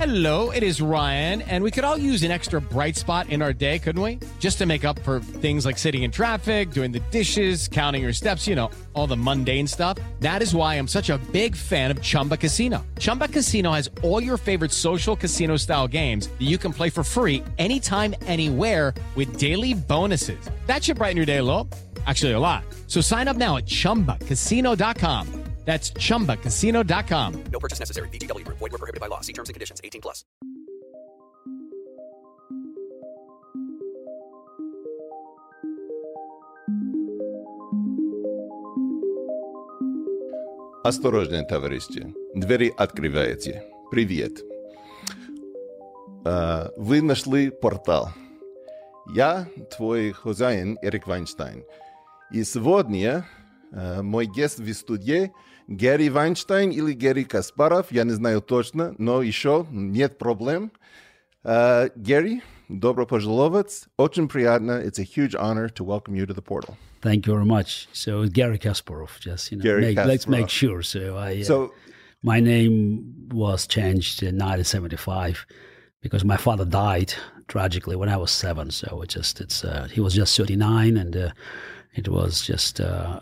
Hello, it is Ryan, and we could all use an extra bright spot in our day, couldn't we? Just to make up for things like sitting in traffic, doing the dishes, counting your steps, you know, all the mundane stuff. That is why I'm such a big fan of Chumba Casino. Chumba Casino has all your favorite social casino-style games that you can play for free anytime, anywhere with daily bonuses. That should brighten your day a little. Actually, a lot. So sign up now at ChumbaCasino.com. That's ChumbaCasino.com. No purchase necessary. VGW Group. Void where prohibited by law. See terms and conditions. 18 plus. Осторожнее, товарищи. Двери открываете. Привет. Вы нашли портал. Я твой хозяин Эрик Вайнштейн. И сегодня мой гость в студии Гэри Вайнштейн или Гэри Каспаров, я не знаю точно, но еще нет проблем. Гэри, добро пожаловать. Очень приятно. It's a huge honor to welcome you to the portal. Thank you very much. So Gary Kasparov, just let's make sure. So my name was changed in 1975 because my father died tragically when I was 7. So he was just 39 and. It was just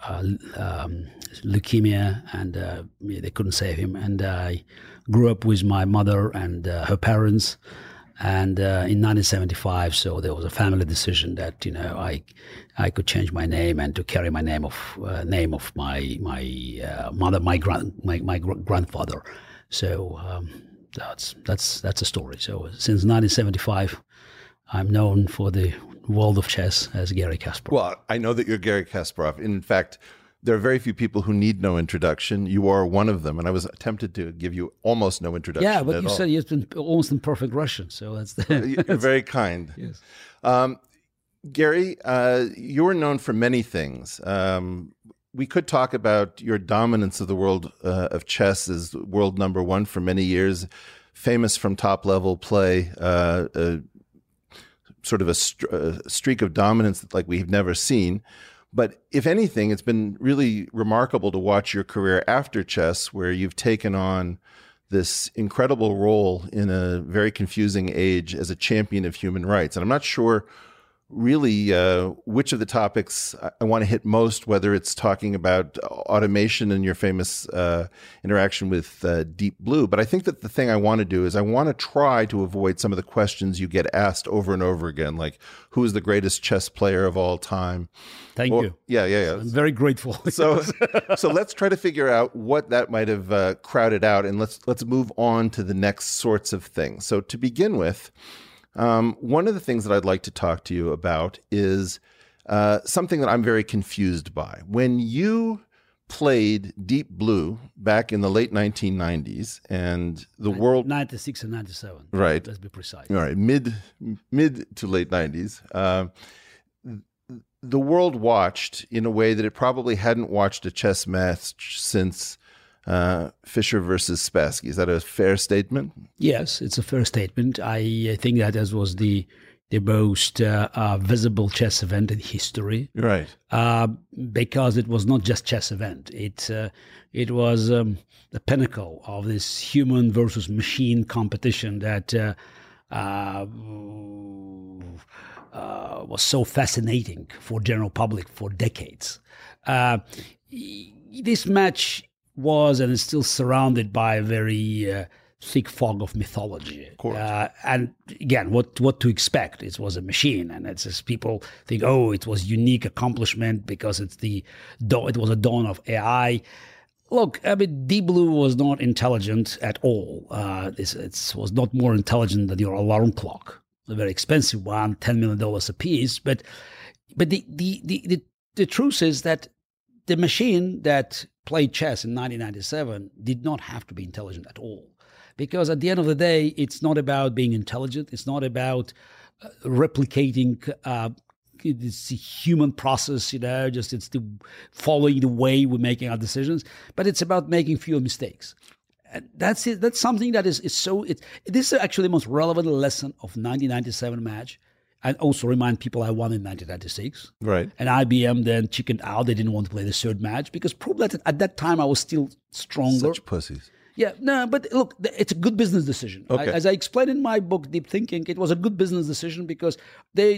leukemia, and they couldn't save him. And I grew up with my mother and her parents. And in 1975, so there was a family decision that I could change my name and to carry my name of my mother, my grandfather. So that's a story. So since 1975, I'm known for the world of chess as Gary Kasparov. Well, I know that you're Gary Kasparov. In fact, there are very few people who need no introduction. You are one of them, and I was tempted to give you almost no introduction. Yeah, but you said you've been almost in perfect Russian, so that's You're very kind. Yes. Gary, you are known for many things. We could talk about your dominance of the world of chess as world number one for many years, famous from top-level play, sort of a streak of dominance like we've never seen. But if anything, it's been really remarkable to watch your career after chess, where you've taken on this incredible role in a very confusing age as a champion of human rights. And I'm not sure really which of the topics I want to hit most, whether it's talking about automation and your famous interaction with Deep Blue. But I think that the thing I want to do is I want to try to avoid some of the questions you get asked over and over again, like who is the greatest chess player of all time? Thank you. Yeah. I'm very grateful. So let's try to figure out what that might have crowded out, and let's move on to the next sorts of things. So to begin with, one of the things that I'd like to talk to you about is something that I'm very confused by. When you played Deep Blue back in the late 1990s and the world... 96 and 97. Right. Let's be precise. All right. Mid to late 90s. The world watched in a way that it probably hadn't watched a chess match since Fischer versus Spassky. Is that a fair statement? Yes, it's a fair statement. I think that was the most visible chess event in history. Right. Because it was not just chess event. It was the pinnacle of this human versus machine competition that was so fascinating for general public for decades. This match was and is still surrounded by a very thick fog of mythology. Of course. And again, what to expect? It was a machine, and it's just people think, oh, it was unique accomplishment because it was a dawn of AI. Look, I mean, Deep Blue was not intelligent at all. It was not more intelligent than your alarm clock, a very expensive one, $10 million a piece. But the truth is that the machine that played chess in 1997 did not have to be intelligent at all. Because at the end of the day, it's not about being intelligent. It's not about replicating this human process, it's following the way we're making our decisions. But it's about making fewer mistakes. And that's it. That's something that is so... This is actually the most relevant lesson of 1997 match. And also remind people I won in 1996. Right. And IBM then chickened out. They didn't want to play the third match because probably at that time I was still stronger. Such pussies. Yeah, no, but look, it's a good business decision. Okay. As I explained in my book, Deep Thinking, it was a good business decision because they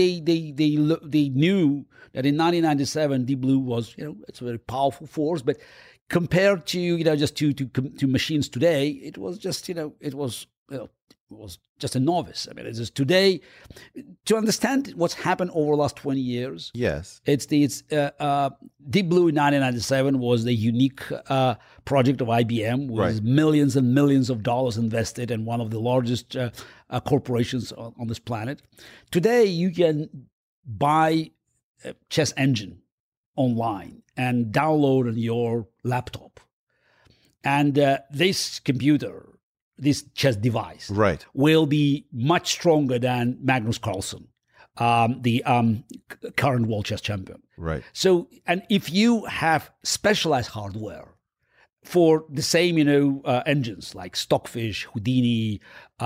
knew that in 1997, Deep Blue was, it's a very powerful force, but compared to, just to machines today, it was just, it was just a novice. I mean, it's just today, to understand what's happened over the last 20 years. Yes. Deep Blue in 1997 was the unique project of IBM with millions and millions of dollars invested in one of the largest corporations on this planet. Today, you can buy a chess engine online and download on your laptop. And this computer, this chess device, will be much stronger than Magnus Carlsen, the current world chess champion. Right. So, and if you have specialized hardware for the same, engines like Stockfish, Houdini,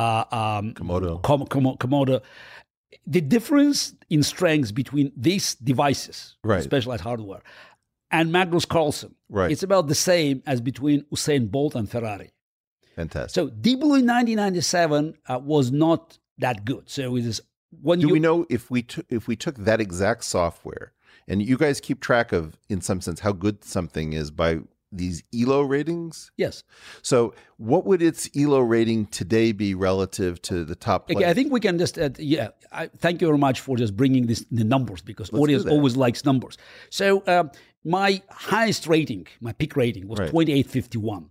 Komodo, the difference in strengths between these devices, specialized hardware, and Magnus Carlsen, it's about the same as between Usain Bolt and Ferrari. Fantastic. So Deep Blue in 1997 was not that good. So it is when Do we know if we took that exact software, and you guys keep track of, in some sense, how good something is by these ELO ratings? Yes. So what would its ELO rating today be relative to the top players? Okay, I think we can just, thank you very much for just bringing the numbers, because audience always likes numbers. So my highest rating, my peak rating was 2851.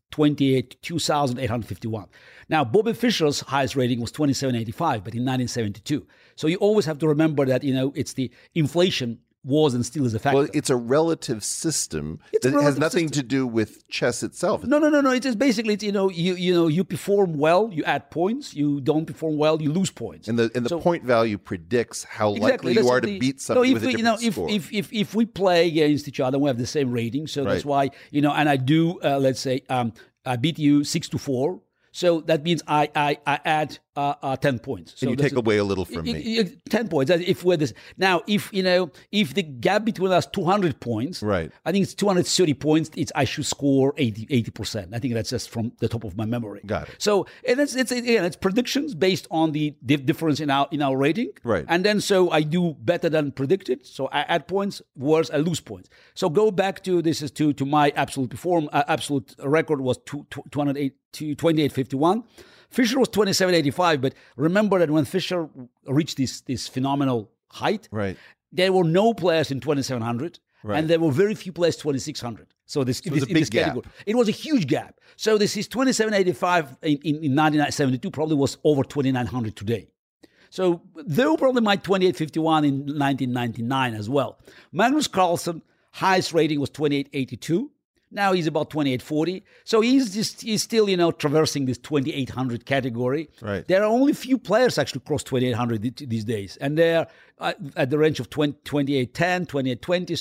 2,851. Now, Bobby Fischer's highest rating was 2785, but in 1972. So you always have to remember that, it's the inflation was and still is a factor. Well, it's a relative system that has nothing to do with chess itself. No. It is basically, you perform well, you add points. You don't perform well, you lose points. And the point value predicts how likely you are to beat somebody with a different score. If we play against each other, we have the same rating. So that's why, and I do, let's say, I beat you 6-4. So that means I add 10 points. So and you take away a little from me. 10 points. If we're this now, if the gap between us 200 points, I think it's 230 points. I should score 80%. I think that's just from the top of my memory. Got it. So and it's predictions based on the difference in our rating. Right. And then so I do better than predicted. So I add points, worse I lose points. So go back to to my absolute record was 2851. Fischer was 2785, but remember that when Fischer reached this phenomenal height, there were no players in 2700, and there were very few players 2600. So this was a big gap. It was a huge gap. So this is 2785 in 1972 probably was over 2900 today. So they were probably my 2851 in 1999 as well. Magnus Carlsen, highest rating was 2882. Now he's about 2840. So he's still, traversing this 2800 category. Right. There are only few players actually cross 2800 these days. And they're at the range of 2810, 2820.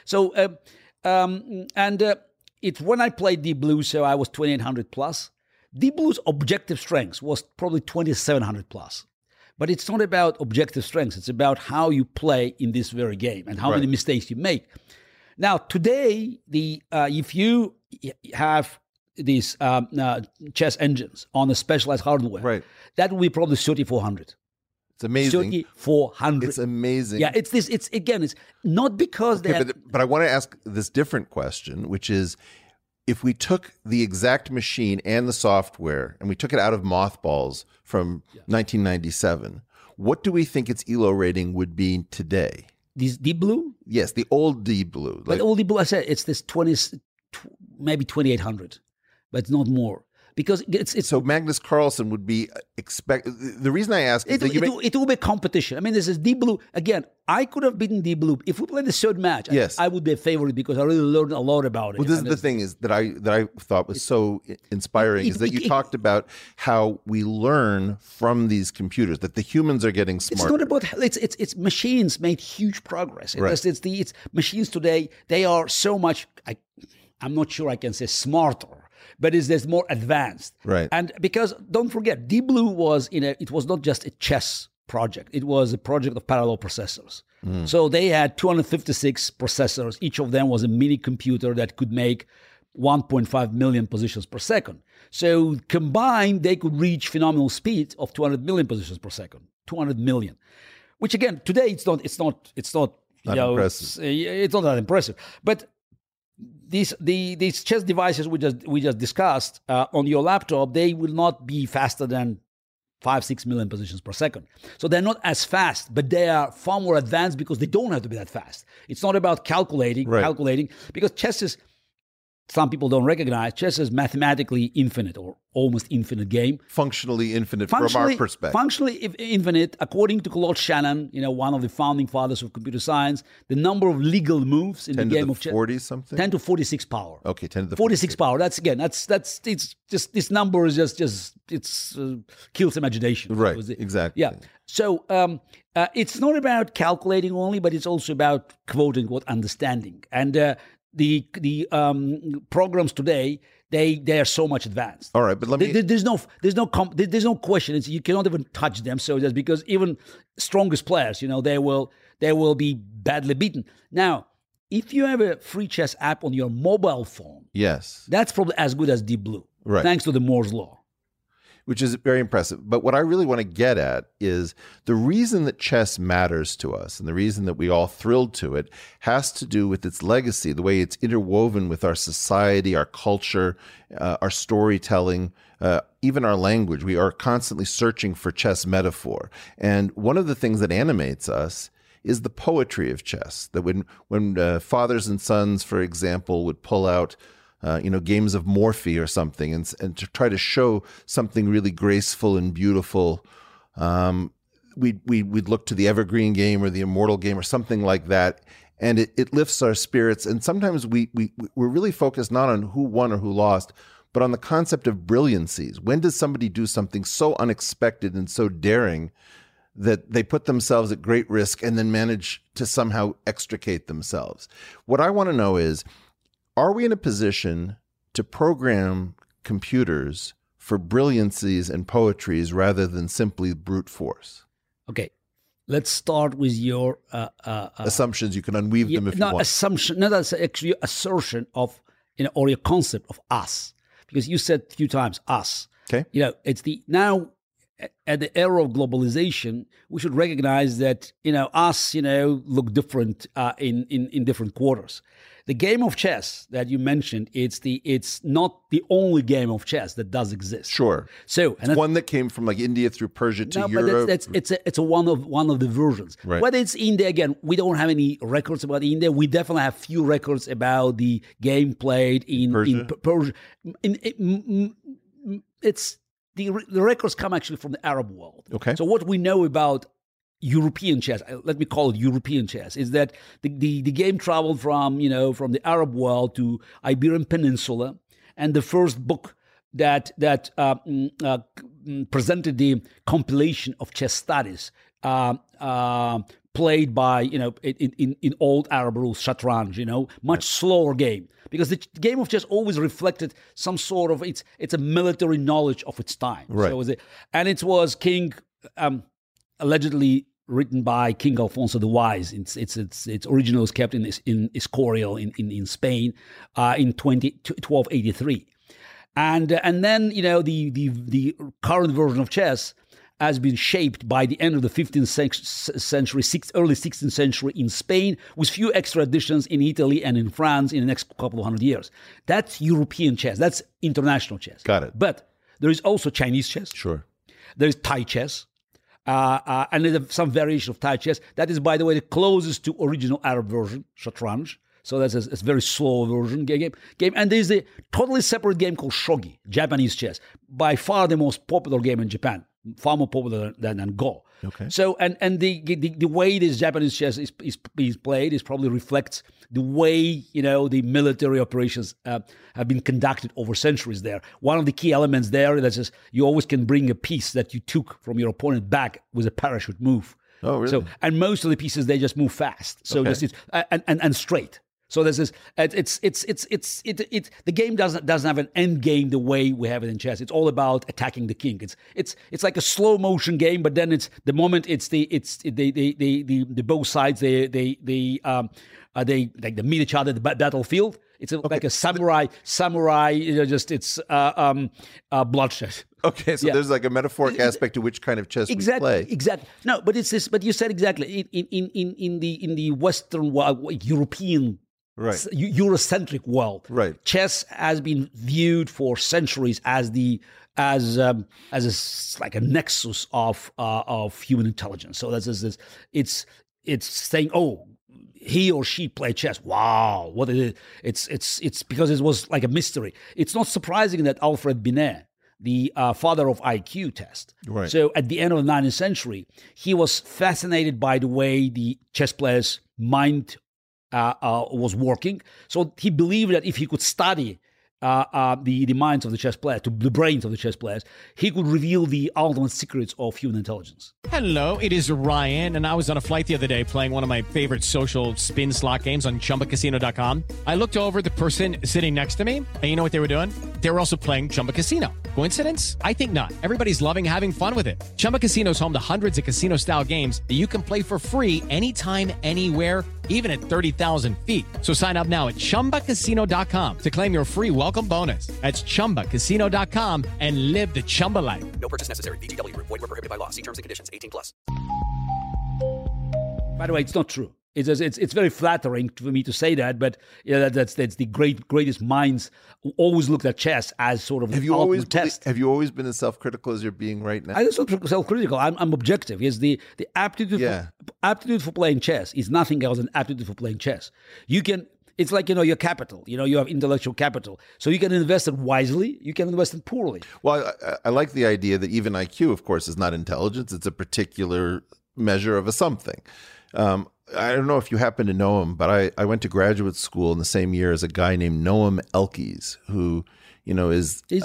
It's when I played Deep Blue, so I was 2800 plus. Deep Blue's objective strength was probably 2700 plus. But it's not about objective strengths. It's about how you play in this very game and how many mistakes you make. Now, today, if you have these chess engines on a specialized hardware, that will be probably 3,400. It's amazing. 3,400. It's amazing. Yeah, it's not because but I want to ask this different question, which is, if we took the exact machine and the software and we took it out of mothballs from 1997, what do we think its ELO rating would be today? This Deep Blue? Yes, the old Deep Blue. But old Deep Blue, I said it's this 20, maybe 2,800, but it's not more. Because it's so Magnus Carlsen would be the reason I ask is it will be competition. I mean, this is Deep Blue. Again, I could have beaten Deep Blue. If we played the third match, I would be a favorite because I really learned a lot about it. Well, this is the thing is that I thought was so inspiring is that you talked about how we learn from these computers, that the humans are getting smarter. It's not about it's machines made huge progress. It's machines today, they are so much I'm not sure I can say smarter, but there's more advanced. Right. And because don't forget, Deep Blue was it was not just a chess project. It was a project of parallel processors. So they had 256 processors. Each of them was a mini computer that could make 1.5 million positions per second. So combined, they could reach phenomenal speed of 200 million positions per second. 200 million, which again today it's not impressive. It's not that impressive. But these chess devices we just discussed on your laptop, they will not be faster than 5-6 million positions per second. So they're not as fast, but they are far more advanced because they don't have to be that fast. It's not about calculating, because chess is, some people don't recognize, chess is mathematically infinite or almost infinite game. Functionally infinite from our perspective. Functionally infinite, according to Claude Shannon, one of the founding fathers of computer science, the number of legal moves in the game of chess. 40 something? 10 to 46 power. Okay, 10 to the 46 power. That's it's just, this number is just kills imagination. Right, exactly. Yeah. So it's not about calculating only, but it's also about quote unquote understanding. And the programs today, they are so much advanced. All right, but there's no question. You cannot even touch them. So just because even strongest players, they will be badly beaten. Now, if you have a free chess app on your mobile phone, yes, that's probably as good as Deep Blue, right? Thanks to the Moore's law. Which is very impressive. But what I really want to get at is the reason that chess matters to us and the reason that we all thrilled to it has to do with its legacy, the way it's interwoven with our society, our culture, our storytelling, even our language. We are constantly searching for chess metaphor. And one of the things that animates us is the poetry of chess, that when fathers and sons, for example, would pull out games of Morphy or something, and to try to show something really graceful and beautiful, we'd look to the Evergreen game or the Immortal game or something like that, and it lifts our spirits. And sometimes we're really focused not on who won or who lost, but on the concept of brilliancies. When does somebody do something so unexpected and so daring that they put themselves at great risk and then manage to somehow extricate themselves? What I want to know is, are we in a position to program computers for brilliancies and poetries rather than simply brute force? Okay, let's start with your assumptions. You can unweave them if you want. Assumption. No, that's actually assertion of or your concept of us, because you said a few times us. Okay, it's the now. At the era of globalization, we should recognize that us look different in different quarters. The game of chess that you mentioned, it's not the only game of chess that does exist. Sure. So it's one that came from like India through Persia to Europe. But it's one of the versions. Right. Whether it's India, again, we don't have any records about India. We definitely have few records about the game played in Persia. The records come actually from the Arab world. Okay. So what we know about European chess, let me call it European chess, is that the game traveled from the Arab world to Iberian Peninsula, and the first book that presented the compilation of chess studies played by in old Arab rules, Shatranj, much slower game, because the game of chess always reflected some sort of it's a military knowledge of its time. Right. So it was King allegedly written by King Alfonso the Wise. Its original is kept in Escorial in Spain in 1283, and then the current version of chess has been shaped by the end of the 15th century, early 16th century in Spain, with few extra additions in Italy and in France in the next couple of hundred years. That's European chess. That's international chess. Got it. But there is also Chinese chess. Sure. There is Thai chess. And there's some variation of Thai chess. That is, by the way, the closest to original Arab version, Shatranj. So that's a very slow version game. And there's a totally separate game called Shogi, Japanese chess. By far the most popular game in Japan. Far more popular than Go. Okay. So and the way this Japanese chess is played is probably reflects the way the military operations have been conducted over centuries there. One of the key elements there is you always can bring a piece that you took from your opponent back with a parachute move. Oh, really? So and most of the pieces they just move fast. So Okay. just and straight. So there's this. The game doesn't have an end game the way we have it in chess. It's all about attacking the king. It's like a slow motion game, but then it's the moment the both sides they meet each other at the battlefield. It's like a samurai. Just it's bloodshed. Okay, so there's like a metaphoric aspect to which kind of chess we play. Exactly. No, but it's this. But you said exactly in the Western world, European, Eurocentric world. Right. Chess has been viewed for centuries as like a nexus of human intelligence. So that's this. It's saying, oh, he or she played chess. Wow, what is it? It's because it was like a mystery. It's not surprising that Alfred Binet, the father of IQ test. Right. So at the end of the 19th century, he was fascinated by the way the chess player's mind was working. So he believed that if he could study the minds of the chess players, the brains of the chess players, he could reveal the ultimate secrets of human intelligence. Hello, it is Ryan, and I was on a flight the other day playing one of my favorite social spin slot games on ChumbaCasino.com. I looked over at the person sitting next to me, and you know what they were doing? They were also playing Chumba Casino. Coincidence? I think not. Everybody's loving having fun with it. Chumba Casino is home to hundreds of casino-style games that you can play for free anytime, anywhere, even at 30,000 feet. So sign up now at ChumbaCasino.com to claim your free welcome bonus. That's ChumbaCasino.com and live the Chumba life. No purchase necessary. VGW Group. Void where prohibited by law. See terms and conditions. 18+. By the way, it's not true. It's very flattering for me to say that, but that's the greatest minds who always looked at chess as sort of Have you always been as self-critical as you're being right now? I'm not self-critical. I'm objective. Yes, the aptitude for playing chess is nothing else than aptitude for playing chess. You can. It's like, your capital. You have intellectual capital. So you can invest it wisely. You can invest it poorly. Well, I like the idea that even IQ, of course, is not intelligence. It's a particular measure of a something. I don't know if you happen to know him, but I went to graduate school in the same year as a guy named Noam Elkies, who is he's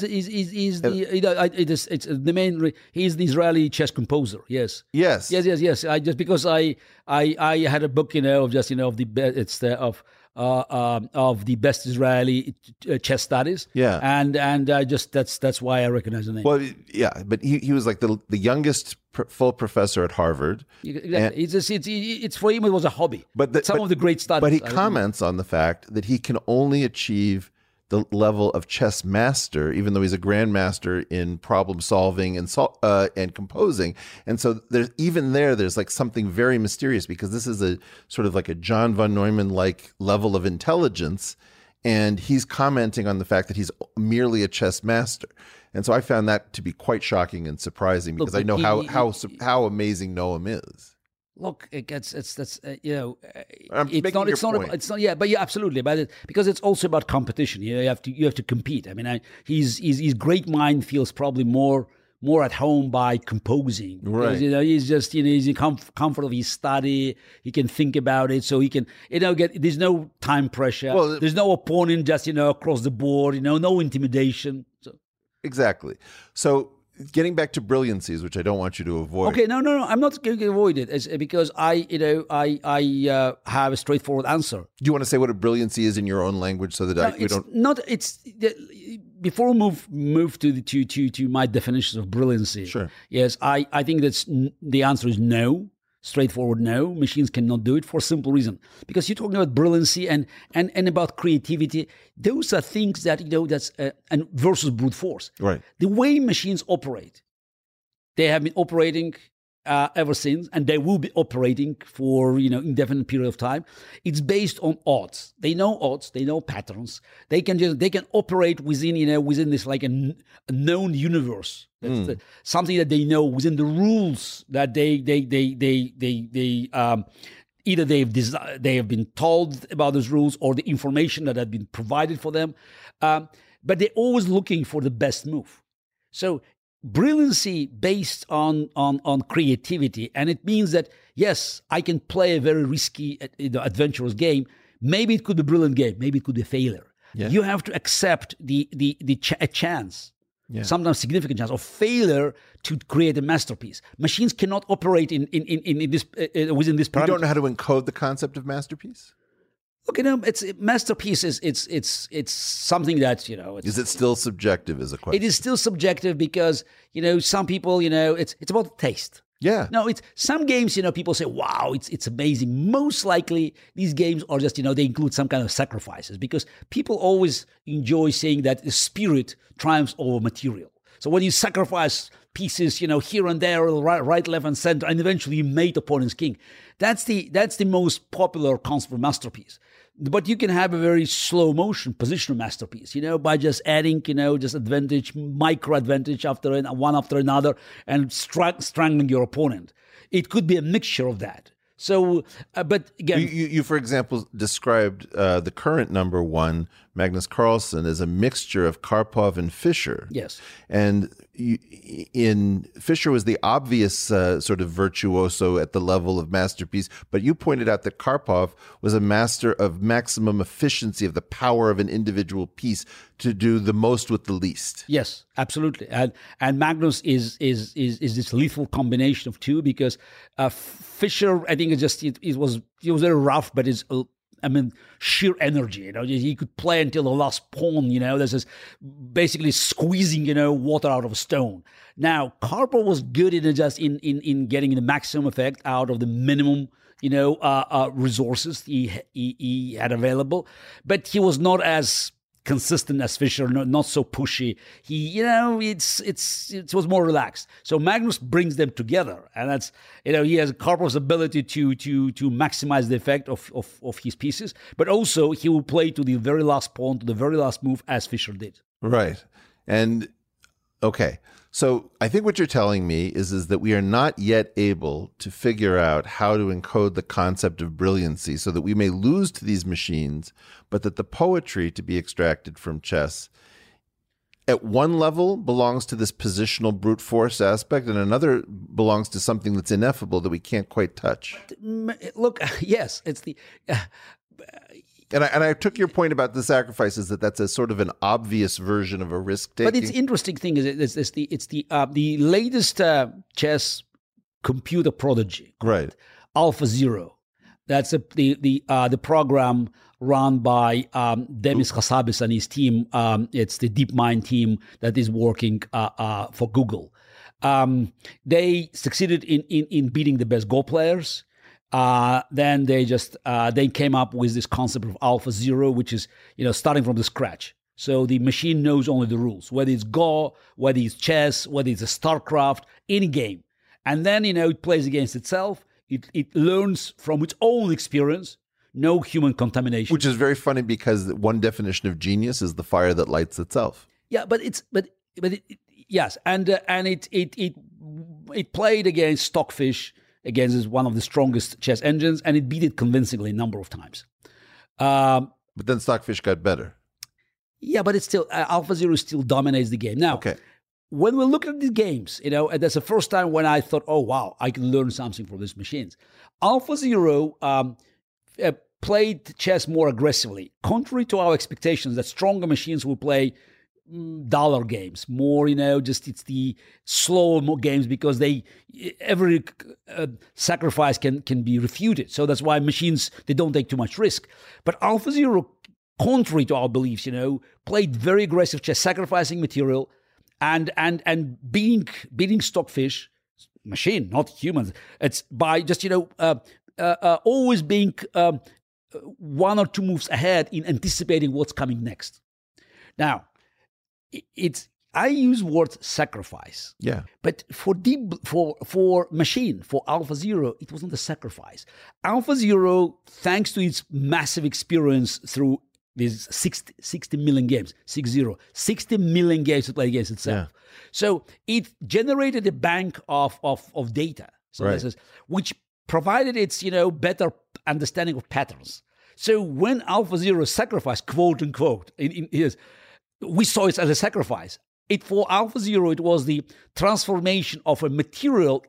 the main. He's the Israeli chess composer. Yes. Because I had a book, of just of the best Israeli chess studies. Yeah. And I just that's why I recognize the name. Well, yeah, but he was like the youngest full professor at Harvard. Exactly. It's for him it was a hobby. But some of the great studies. But he comments on the fact that he can only achieve the level of chess master, even though he's a grandmaster in problem solving and composing. And so there's like something very mysterious, because this is a sort of like a John von Neumann like level of intelligence, and he's commenting on the fact that he's merely a chess master. And so I found that to be quite shocking and surprising, because I know how amazing Noam is. Look, it's absolutely, but because it's also about competition. You have to compete. I mean, his great mind feels probably more at home by composing. Right. He's just he's in comfort of his study. He can think about it, so he can there's no time pressure. Well, there's no opponent just across the board. No intimidation. So. Exactly. So. Getting back to brilliancies, which I don't want you to avoid. Okay, no, I'm not going to avoid it. It's because I have a straightforward answer. Do you want to say what a brilliancy is in your own language, so that we don't? Not. It's before we move to my definitions of brilliancy. Sure. Yes, I think that's the answer is no. Straightforward no. Machines cannot do it for a simple reason. Because you're talking about brilliancy and about creativity. Those are things that, that's and versus brute force. Right. The way machines operate, they have been operating ever since, and they will be operating for, indefinite period of time. It's based on odds. They know odds. They know patterns. They can operate within this like a known universe. That's something that they know within the rules that they either they have been told about those rules, or the information that had been provided for them. But they're always looking for the best move. So brilliancy based on creativity, and it means that yes, I can play a very risky, adventurous game. Maybe it could be a brilliant game. Maybe it could be a failure. Yeah. You have to accept a chance. Yeah. Sometimes significant chance of failure to create a masterpiece. Machines cannot operate in this within this parameter. You don't know how to encode the concept of masterpiece? Look, it's masterpiece is it's something that is it still subjective? Is a question. It is still subjective because some people it's about taste. Yeah. No, it's some games, people say, wow, it's amazing. Most likely these games are just, they include some kind of sacrifices because people always enjoy saying that the spirit triumphs over material. So when you sacrifice pieces, here and there, right, left, and center, and eventually you mate opponent's king, that's the most popular concept of masterpiece. But you can have a very slow motion positional masterpiece, by just adding, just advantage, micro advantage one after another, and strangling your opponent. It could be a mixture of that. So, but again, you for example, described the current number one, Magnus Carlsen, as a mixture of Karpov and Fischer. Yes, and Fischer was the obvious sort of virtuoso at the level of masterpiece, but you pointed out that Karpov was a master of maximum efficiency, of the power of an individual piece to do the most with the least. Yes, absolutely. And Magnus is this lethal combination of two because Fischer, I think it was very rough, but it's sheer energy. He could play until the last pawn. This is basically squeezing water out of a stone. Now Karpov was good in getting the maximum effect out of the minimum resources he had available, but he was not as consistent as Fischer, not so pushy. He, it was more relaxed. So Magnus brings them together, and that's, he has Karpov's ability to maximize the effect of his pieces, but also he will play to the very last pawn, to the very last move, as Fischer did. Right. And okay, so I think what you're telling me is that we are not yet able to figure out how to encode the concept of brilliancy so that we may lose to these machines, but that the poetry to be extracted from chess at one level belongs to this positional brute force aspect, and another belongs to something that's ineffable that we can't quite touch. Look, yes, it's the... And I took your point about the sacrifices, that's a sort of an obvious version of a risk taking. But it's interesting thing is it's the latest chess computer prodigy, right? AlphaZero. That's the program run by Demis Hassabis and his team. It's the DeepMind team that is working for Google. They succeeded in beating the best Go players. Then they came up with this concept of AlphaZero, which is starting from the scratch. So the machine knows only the rules, whether it's Go, whether it's chess, whether it's a StarCraft, any game, and then it plays against itself. It learns from its own experience, no human contamination. Which is very funny because one definition of genius is the fire that lights itself. Yeah, yes, and it played against Stockfish. Against is one of the strongest chess engines, and it beat it convincingly a number of times. But then Stockfish got better. Yeah, but it's still AlphaZero still dominates the game. Now, okay, when we look at these games, and that's the first time when I thought, oh, wow, I can learn something from these machines. AlphaZero played chess more aggressively. Contrary to our expectations that stronger machines will play dollar games more, it's the slower games because every sacrifice can be refuted. So that's why machines, they don't take too much risk. But AlphaZero, contrary to our beliefs, played very aggressive chess, sacrificing material and beating Stockfish, machine, not humans. It's by just always being one or two moves ahead in anticipating what's coming next. Now, I use word sacrifice. Yeah. But for machine, for AlphaZero, it wasn't a sacrifice. AlphaZero, thanks to its massive experience through these 60 million games, 60 million games to play against itself. Yeah. So it generated a bank of data. So right. This is, which provided its better understanding of patterns. So when AlphaZero sacrificed, quote unquote, we saw it as a sacrifice. For AlphaZero, it was the transformation of a material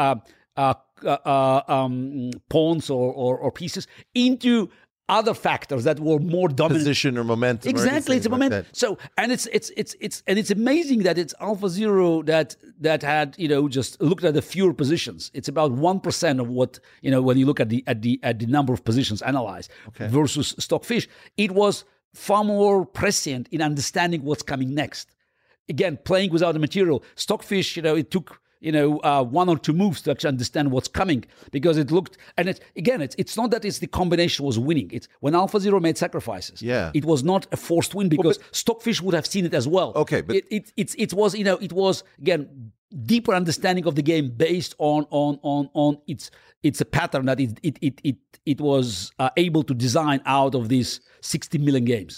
pawns or pieces into other factors that were more dominant. Position or momentum. Exactly, it's a momentum. So, and it's amazing that it's AlphaZero that had just looked at the fewer positions. It's about 1% of what when you look at the number of positions analyzed versus Stockfish. It was far more prescient in understanding what's coming next. Again, playing without the material. Stockfish, it took one or two moves to actually understand what's coming, because it looked, and it's not that it's the combination was winning. It's when AlphaZero made sacrifices. Yeah. It was not a forced win, because Stockfish would have seen it as well. Okay, but it was again deeper understanding of the game based on it's a pattern that it was able to design out of these 60 million games.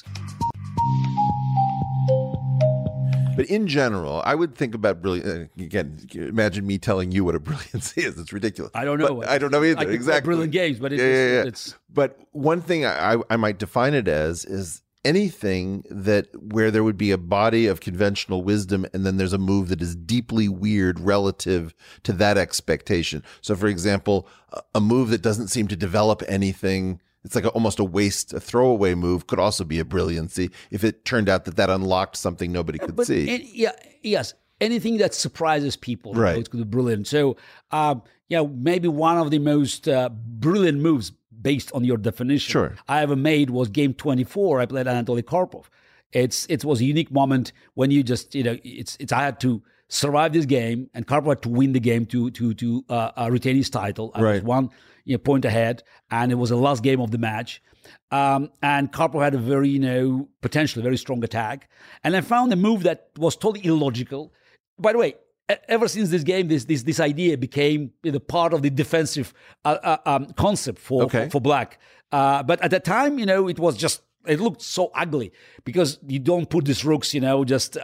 But in general, I would think about brilliant. Again, imagine me telling you what a brilliancy is. It's ridiculous. I don't know. But I don't know either. Exactly. Brilliant games, but it's. But one thing I might define it as is anything where there would be a body of conventional wisdom, and then there's a move that is deeply weird relative to that expectation. So, for example, a move that doesn't seem to develop anything. It's like almost a throwaway move could also be a brilliancy if it turned out that unlocked unlocked something nobody could see. Yes. Anything that surprises people, right? It could be brilliant. So, maybe one of the most brilliant moves based on your definition I ever made was game 24. I played Anatoly Karpov. It was a unique moment when you just, I had to survive this game, and Karpov had to win the game to retain his title. I was one point ahead, and it was the last game of the match. And Karpov had a very, potentially very strong attack. And I found a move that was totally illogical. By the way, ever since this game, this idea became part of the defensive concept for Black. But at the time, it was just, it looked so ugly, because you don't put these rooks, just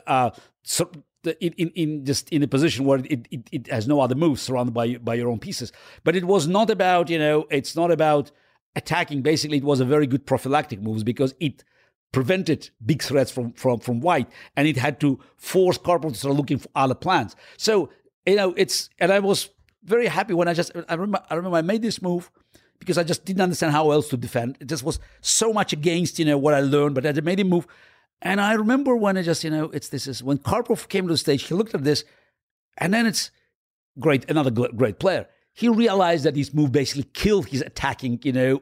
in a position where it has no other moves, surrounded by your own pieces. But it was not about, it's not about attacking. Basically, it was a very good prophylactic moves, because it prevented big threats from white, and it had to force Karpov to start looking for other plans. So, and I was very happy when I remember I made this move, because I just didn't understand how else to defend. It just was so much against, what I learned, but I made a move. And I remember when when Karpov came to the stage, he looked at this, and then it's great, another great player. He realized that this move basically killed his attacking,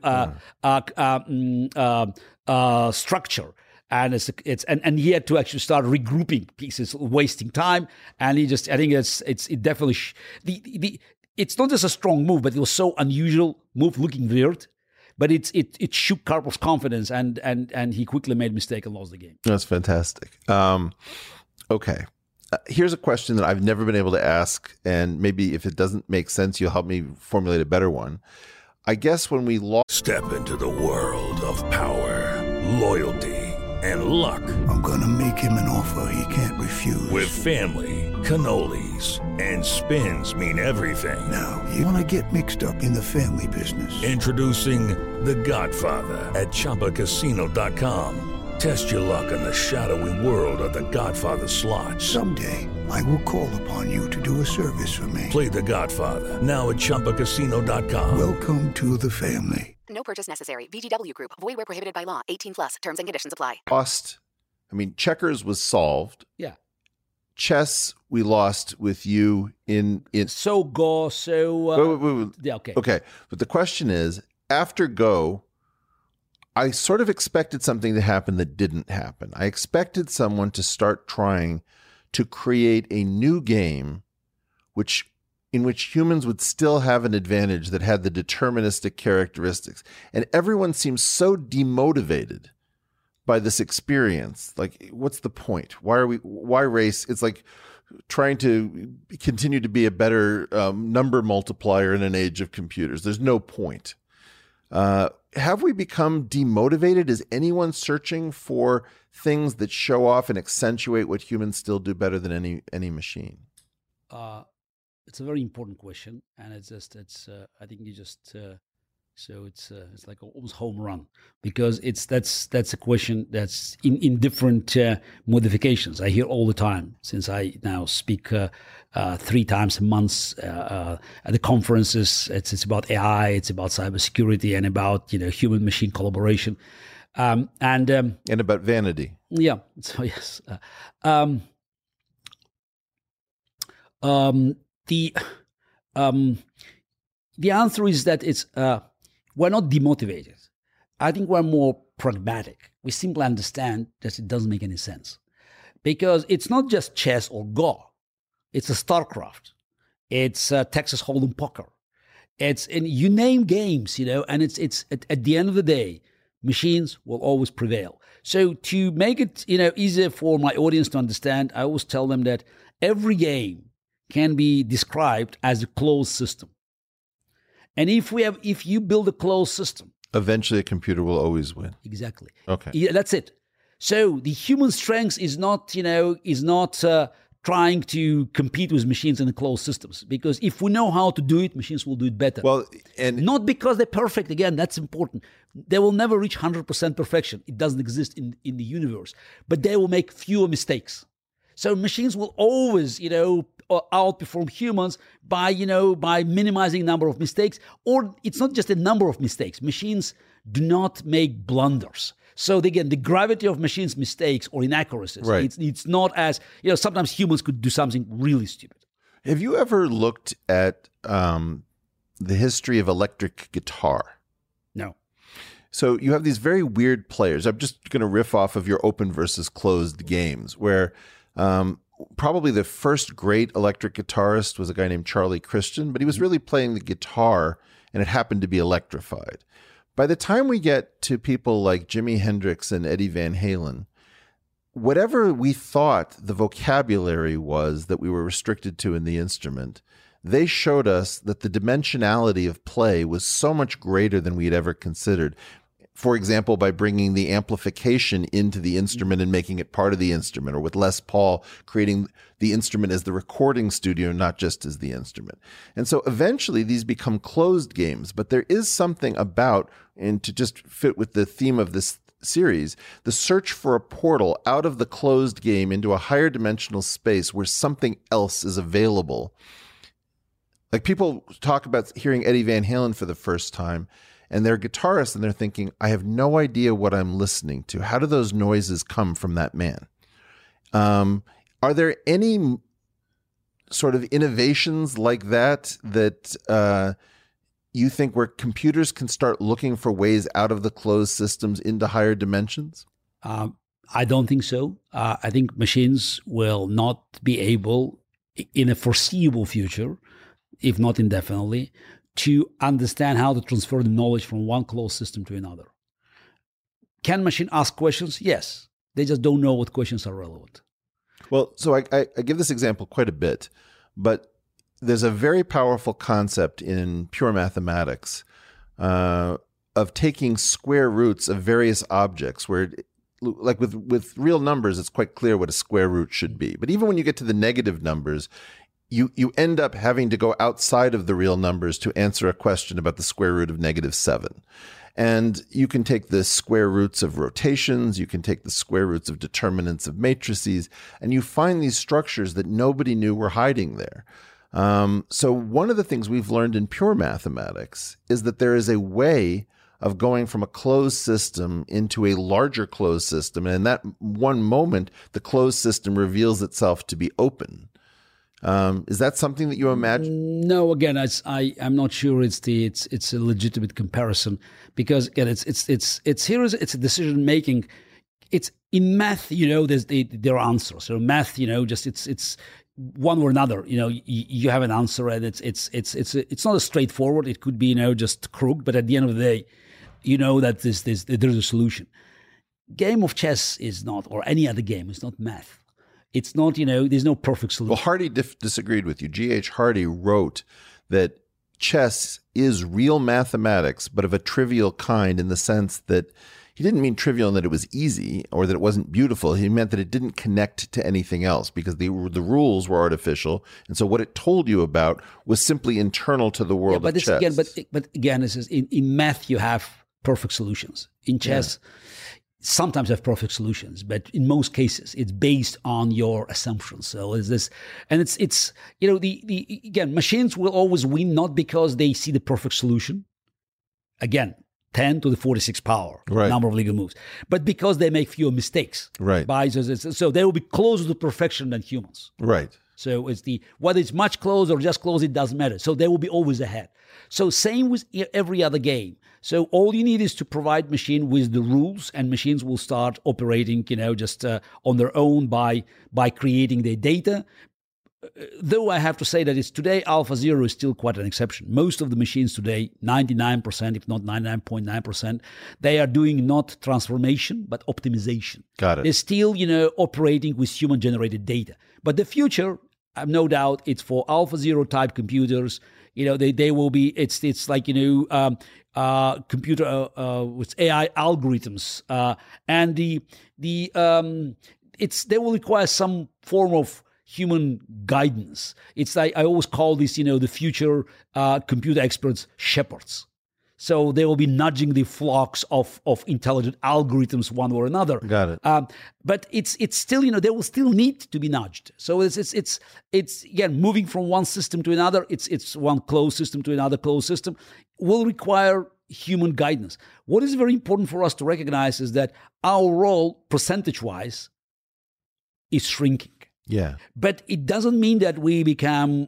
structure, and and he had to actually start regrouping pieces, wasting time. And I think it definitely it's not just a strong move, but it was so unusual move, looking weird. But it shook Karpov's confidence, and he quickly made a mistake and lost the game. That's fantastic. Okay. Here's a question that I've never been able to ask, and maybe if it doesn't make sense, you'll help me formulate a better one. I guess when we lost... Step into the world of power, loyalty, and luck. I'm going to make him an offer he can't refuse. With family, cannolis, and spins mean everything. Now, you want to get mixed up in the family business. Introducing The Godfather at ChumbaCasino.com. Test your luck in the shadowy world of The Godfather slot. Someday, I will call upon you to do a service for me. Play The Godfather now at ChumbaCasino.com. Welcome to the family. No purchase necessary. VGW Group. Void where prohibited by law. 18+. Terms and conditions apply. Checkers was solved. Yeah. Chess, we lost with you in yeah, okay. Okay. But the question is, after Go, I sort of expected something to happen that didn't happen. I expected someone to start trying to create a new game in which humans would still have an advantage that had the deterministic characteristics. And everyone seems so demotivated by this experience. Like, what's the point? Why race? It's like trying to continue to be a better number multiplier in an age of computers. There's no point. Have we become demotivated? Is anyone searching for things that show off and accentuate what humans still do better than any machine? It's a very important question, and I think you just it's like almost home run, because that's a question that's in different modifications. I hear all the time, since I now speak 3 times a month at the conferences. It's about AI, it's about cybersecurity, and about human machine collaboration, and about vanity. Yeah. So yes. The answer is that it's we're not demotivated. I think we're more pragmatic. We simply understand that it doesn't make any sense, because it's not just chess or Go. It's a StarCraft. It's Texas Hold'em poker. And you name games, and it's at the end of the day, machines will always prevail. So to make it, easier for my audience to understand, I always tell them that every game can be described as a closed system. And if you build a closed system, eventually a computer will always win. Exactly. Okay. Yeah, that's it. So the human strength is not trying to compete with machines in the closed systems, because if we know how to do it, machines will do it better. Well, and not because they're perfect. Again, that's important. They will never reach 100% perfection. It doesn't exist in the universe. But they will make fewer mistakes. So machines will always, outperform humans by minimizing number of mistakes. Or it's not just a number of mistakes. Machines do not make blunders. So again, the gravity of machines' mistakes or inaccuracies, right. It's not as, sometimes humans could do something really stupid. Have you ever looked at the history of electric guitar? No. So you have these very weird players. I'm just going to riff off of your open versus closed games, where probably the first great electric guitarist was a guy named Charlie Christian, but he was really playing the guitar and it happened to be electrified. By the time we get to people like Jimi Hendrix and Eddie Van Halen, whatever we thought the vocabulary was that we were restricted to in the instrument, they showed us that the dimensionality of play was so much greater than we had ever considered. For example, by bringing the amplification into the instrument and making it part of the instrument, or with Les Paul creating the instrument as the recording studio, not just as the instrument. And so eventually these become closed games, but there is something about, and to just fit with the theme of this series, the search for a portal out of the closed game into a higher dimensional space where something else is available. Like people talk about hearing Eddie Van Halen for the first time, and they're guitarists and they're thinking, I have no idea what I'm listening to. How do those noises come from that man? Are there any sort of innovations like that you think where computers can start looking for ways out of the closed systems into higher dimensions? I don't think so. I think machines will not be able, in a foreseeable future, if not indefinitely, to understand how to transfer the knowledge from one closed system to another. Can machine ask questions? Yes. They just don't know what questions are relevant. Well, so I give this example quite a bit, but there's a very powerful concept in pure mathematics of taking square roots of various objects where, like with real numbers, it's quite clear what a square root should be. But even when you get to the negative numbers, you end up having to go outside of the real numbers to answer a question about the square root of -7. And you can take the square roots of rotations, you can take the square roots of determinants of matrices, and you find these structures that nobody knew were hiding there. So one of the things we've learned in pure mathematics is that there is a way of going from a closed system into a larger closed system. And in that one moment, the closed system reveals itself to be open. Is that something that you imagine? No, again, I'm not sure it's a legitimate comparison, because again, it's a decision making. It's in math, there are answers. So math, just it's one or another. You have an answer, and it's not as straightforward. It could be just crooked, but at the end of the day, that there's a solution. Game of chess is not, or any other game, is not math. It's not, there's no perfect solution. Well, Hardy disagreed with you. G.H. Hardy wrote that chess is real mathematics, but of a trivial kind, in the sense that he didn't mean trivial in that it was easy or that it wasn't beautiful. He meant that it didn't connect to anything else, because the rules were artificial. And so what it told you about was simply internal to the world of chess. But again, this is in math, you have perfect solutions. In chess, sometimes have perfect solutions, but in most cases, it's based on your assumptions. So it's again, machines will always win, not because they see the perfect solution. Again, 10 to the 46 power, number of legal moves, but because they make fewer mistakes. Right. So they will be closer to perfection than humans. Right. So whether it's much close or just close, it doesn't matter. So they will be always ahead. So same with every other game. So all you need is to provide machine with the rules, and machines will start operating, just on their own by creating their data. though I have to say that it's today, AlphaZero is still quite an exception. Most of the machines today, 99%, if not 99.9%, they are doing not transformation, but optimization. Got it. They're still, operating with human-generated data. But the future, I have no doubt, it's for AlphaZero type computers. They will be. It's like computer with AI algorithms, and they will require some form of human guidance. It's like I always call this, the future computer experts shepherds. So they will be nudging the flocks of intelligent algorithms one or another. Got it. But it's still, they will still need to be nudged. So it's again moving from one system to another. It's one closed system to another closed system will require human guidance. What is very important for us to recognize is that our role, percentage-wise, is shrinking. Yeah. But it doesn't mean that we become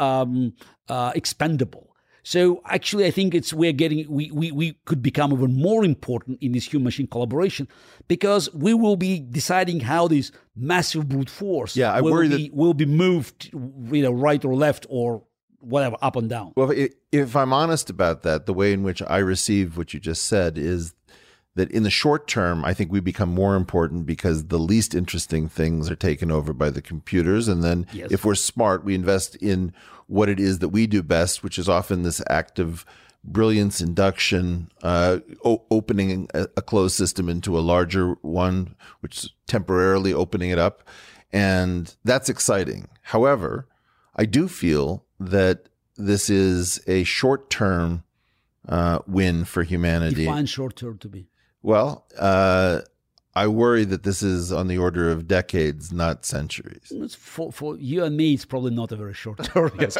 expendable. So actually, I think we could become even more important in this human-machine collaboration because we will be deciding how this massive brute force will be moved, right or left or whatever, up and down. Well, if I'm honest about that, the way in which I receive what you just said is that in the short term, I think we become more important because the least interesting things are taken over by the computers. And then if we're smart, we invest in what it is that we do best, which is often this active brilliance induction, opening a closed system into a larger one, which is temporarily opening it up. And that's exciting. However, I do feel that this is a short-term win for humanity. Define short-term to be. Well, I worry that this is on the order of decades, not centuries. For you and me, it's probably not a very short term. That's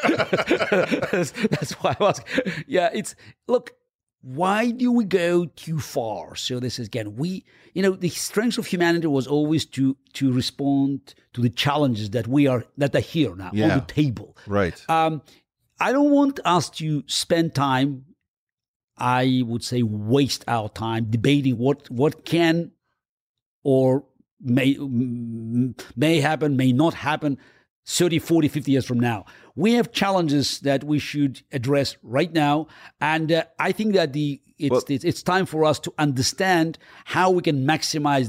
why I was. Yeah, look. Why do we go too far? So this is again, the strength of humanity was always to respond to the challenges that are here now on the table. Right. I don't want us to spend time. I would say waste our time debating what can or may happen, may not happen 30, 40, 50 years from now. We have challenges that we should address right now. And I think that it's time for us to understand how we can maximize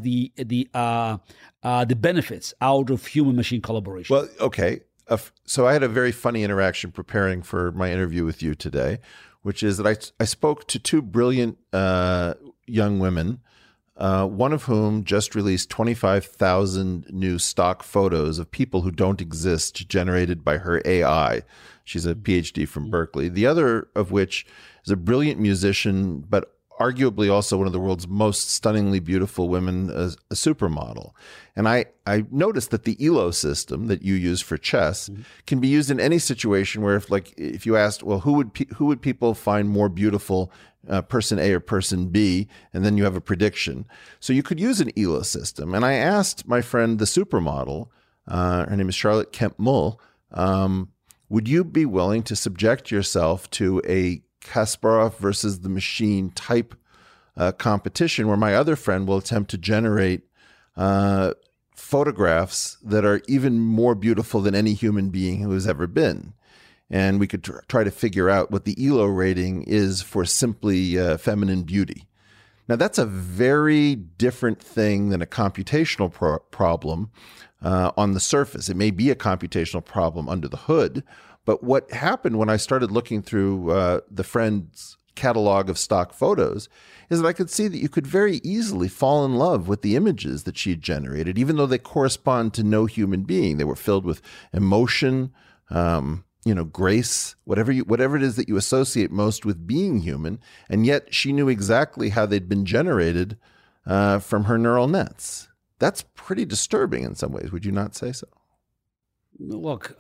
the benefits out of human-machine collaboration. Well, okay. So I had a very funny interaction preparing for my interview with you today, which is that I spoke to two brilliant young women, one of whom just released 25,000 new stock photos of people who don't exist generated by her AI. She's a PhD from Berkeley. The other of which is a brilliant musician, but arguably also one of the world's most stunningly beautiful women, a supermodel. And I noticed that the ELO system that you use for chess can be used in any situation where if you asked, well, who would people find more beautiful, person A or person B, and then you have a prediction. So you could use an ELO system. And I asked my friend, the supermodel, her name is Charlotte Kemp Mull, would you be willing to subject yourself to a Kasparov versus the machine type competition where my other friend will attempt to generate photographs that are even more beautiful than any human being who has ever been. And we could try to figure out what the ELO rating is for simply feminine beauty. Now, that's a very different thing than a computational problem on the surface. It may be a computational problem under the hood, but what happened when I started looking through the friend's catalog of stock photos is that I could see that you could very easily fall in love with the images that she had generated, even though they correspond to no human being. They were filled with emotion, grace, whatever it is that you associate most with being human, and yet she knew exactly how they'd been generated from her neural nets. That's pretty disturbing in some ways. Would you not say so? Look,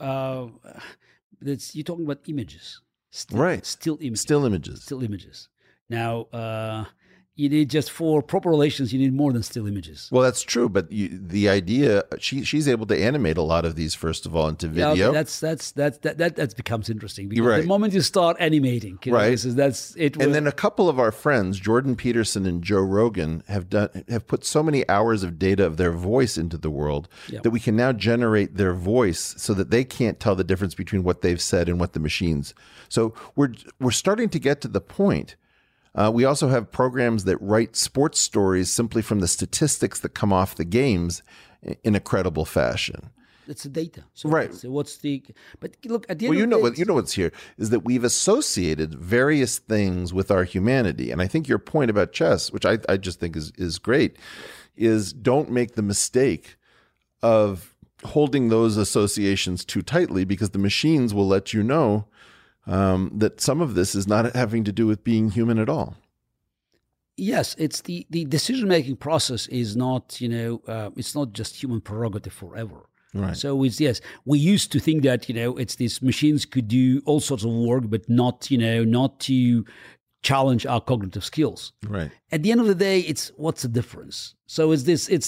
you're talking about images. Right. Still images. Still images. Still images. Now, You need just for proper relations, you need more than still images. Well, that's true, but the idea she's able to animate a lot of these first of all into video. Yeah, that becomes interesting because You're right. the moment you start animating, Right. that's it. And then a couple of our friends, Jordan Peterson and Joe Rogan, have put so many hours of data of their voice into the world that we can now generate their voice so that they can't tell the difference between what they've said and what the machines. So we're starting to get to the point. We also have programs that write sports stories simply from the statistics that come off the games in a credible fashion. It's the data. So Right. So what's the? But look, at the end Well, of the day, you know what's here is that we've associated various things with our humanity, and I think your point about chess, which I just think is great, is don't make the mistake of holding those associations too tightly because the machines will let you know that some of this is not having to do with being human at all. Yes, it's the decision-making process is not, it's not just human prerogative forever. Right. So it's, yes, we used to think that, it's these machines could do all sorts of work, but not to challenge our cognitive skills. Right. At the end of the day, it's what's the difference? So it's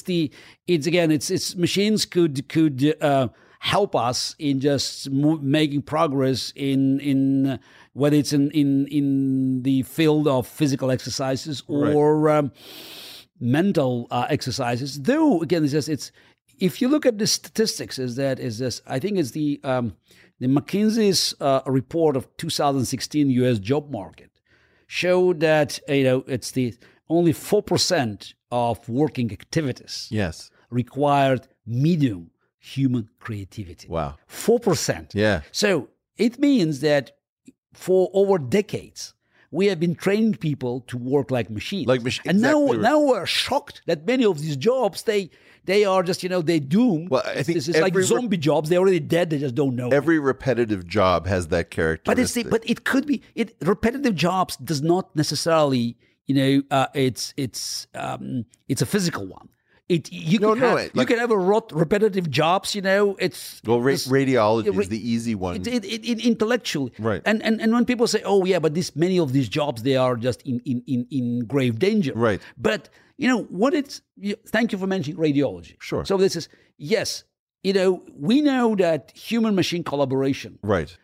machines could help us in just making progress in whether it's in the field of physical exercises or mental exercises. Though again, it's if you look at the statistics, I think it's the McKinsey's report of 2016 U.S. job market showed that it's the only 4% of working activities required medium human creativity. Wow. 4%. Yeah. So it means that for over decades, we have been training people to work like machines. And now we're shocked that many of these jobs, they are just, they doom. Well, I think this is like zombie jobs. They're already dead. They just don't know. Every repetitive job has that characteristic. But it could be repetitive jobs does not necessarily, it's a physical one. You can have a repetitive jobs. It's radiology is the easy one. Intellectually, right? And when people say, "Oh, yeah," but many of these jobs they are just in grave danger, right? But thank you for mentioning radiology. Sure. So this is yes. We know that human machine collaboration, right?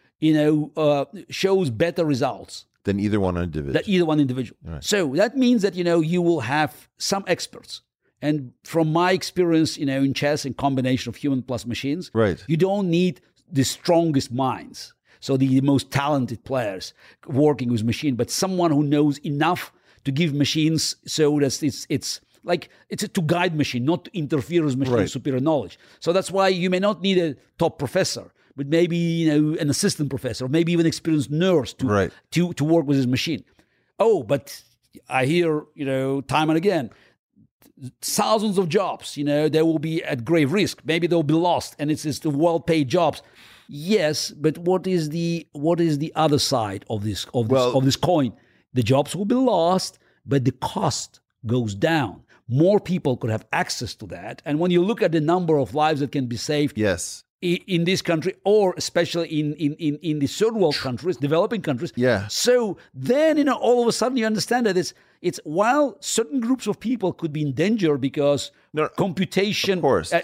Shows better results than either one individual. Right. So that means that you will have some experts. And from my experience, in chess and combination of human plus machines, right, you don't need the strongest minds, so the most talented players working with machine, but someone who knows enough to give machines so that it's to guide machine, not to interfere with machine's superior knowledge. So that's why you may not need a top professor, but maybe an assistant professor, or maybe even experienced nurse to work with his machine. Oh, but I hear time and again. Thousands of jobs, they will be at grave risk. Maybe they'll be lost, and it's the well-paid jobs. Yes, but what is the other side of this coin? The jobs will be lost, but the cost goes down. More people could have access to that, and when you look at the number of lives that can be saved, in this country, or especially in the third world countries, developing countries. Yeah. So then, all of a sudden you understand that it's while certain groups of people could be in danger because computation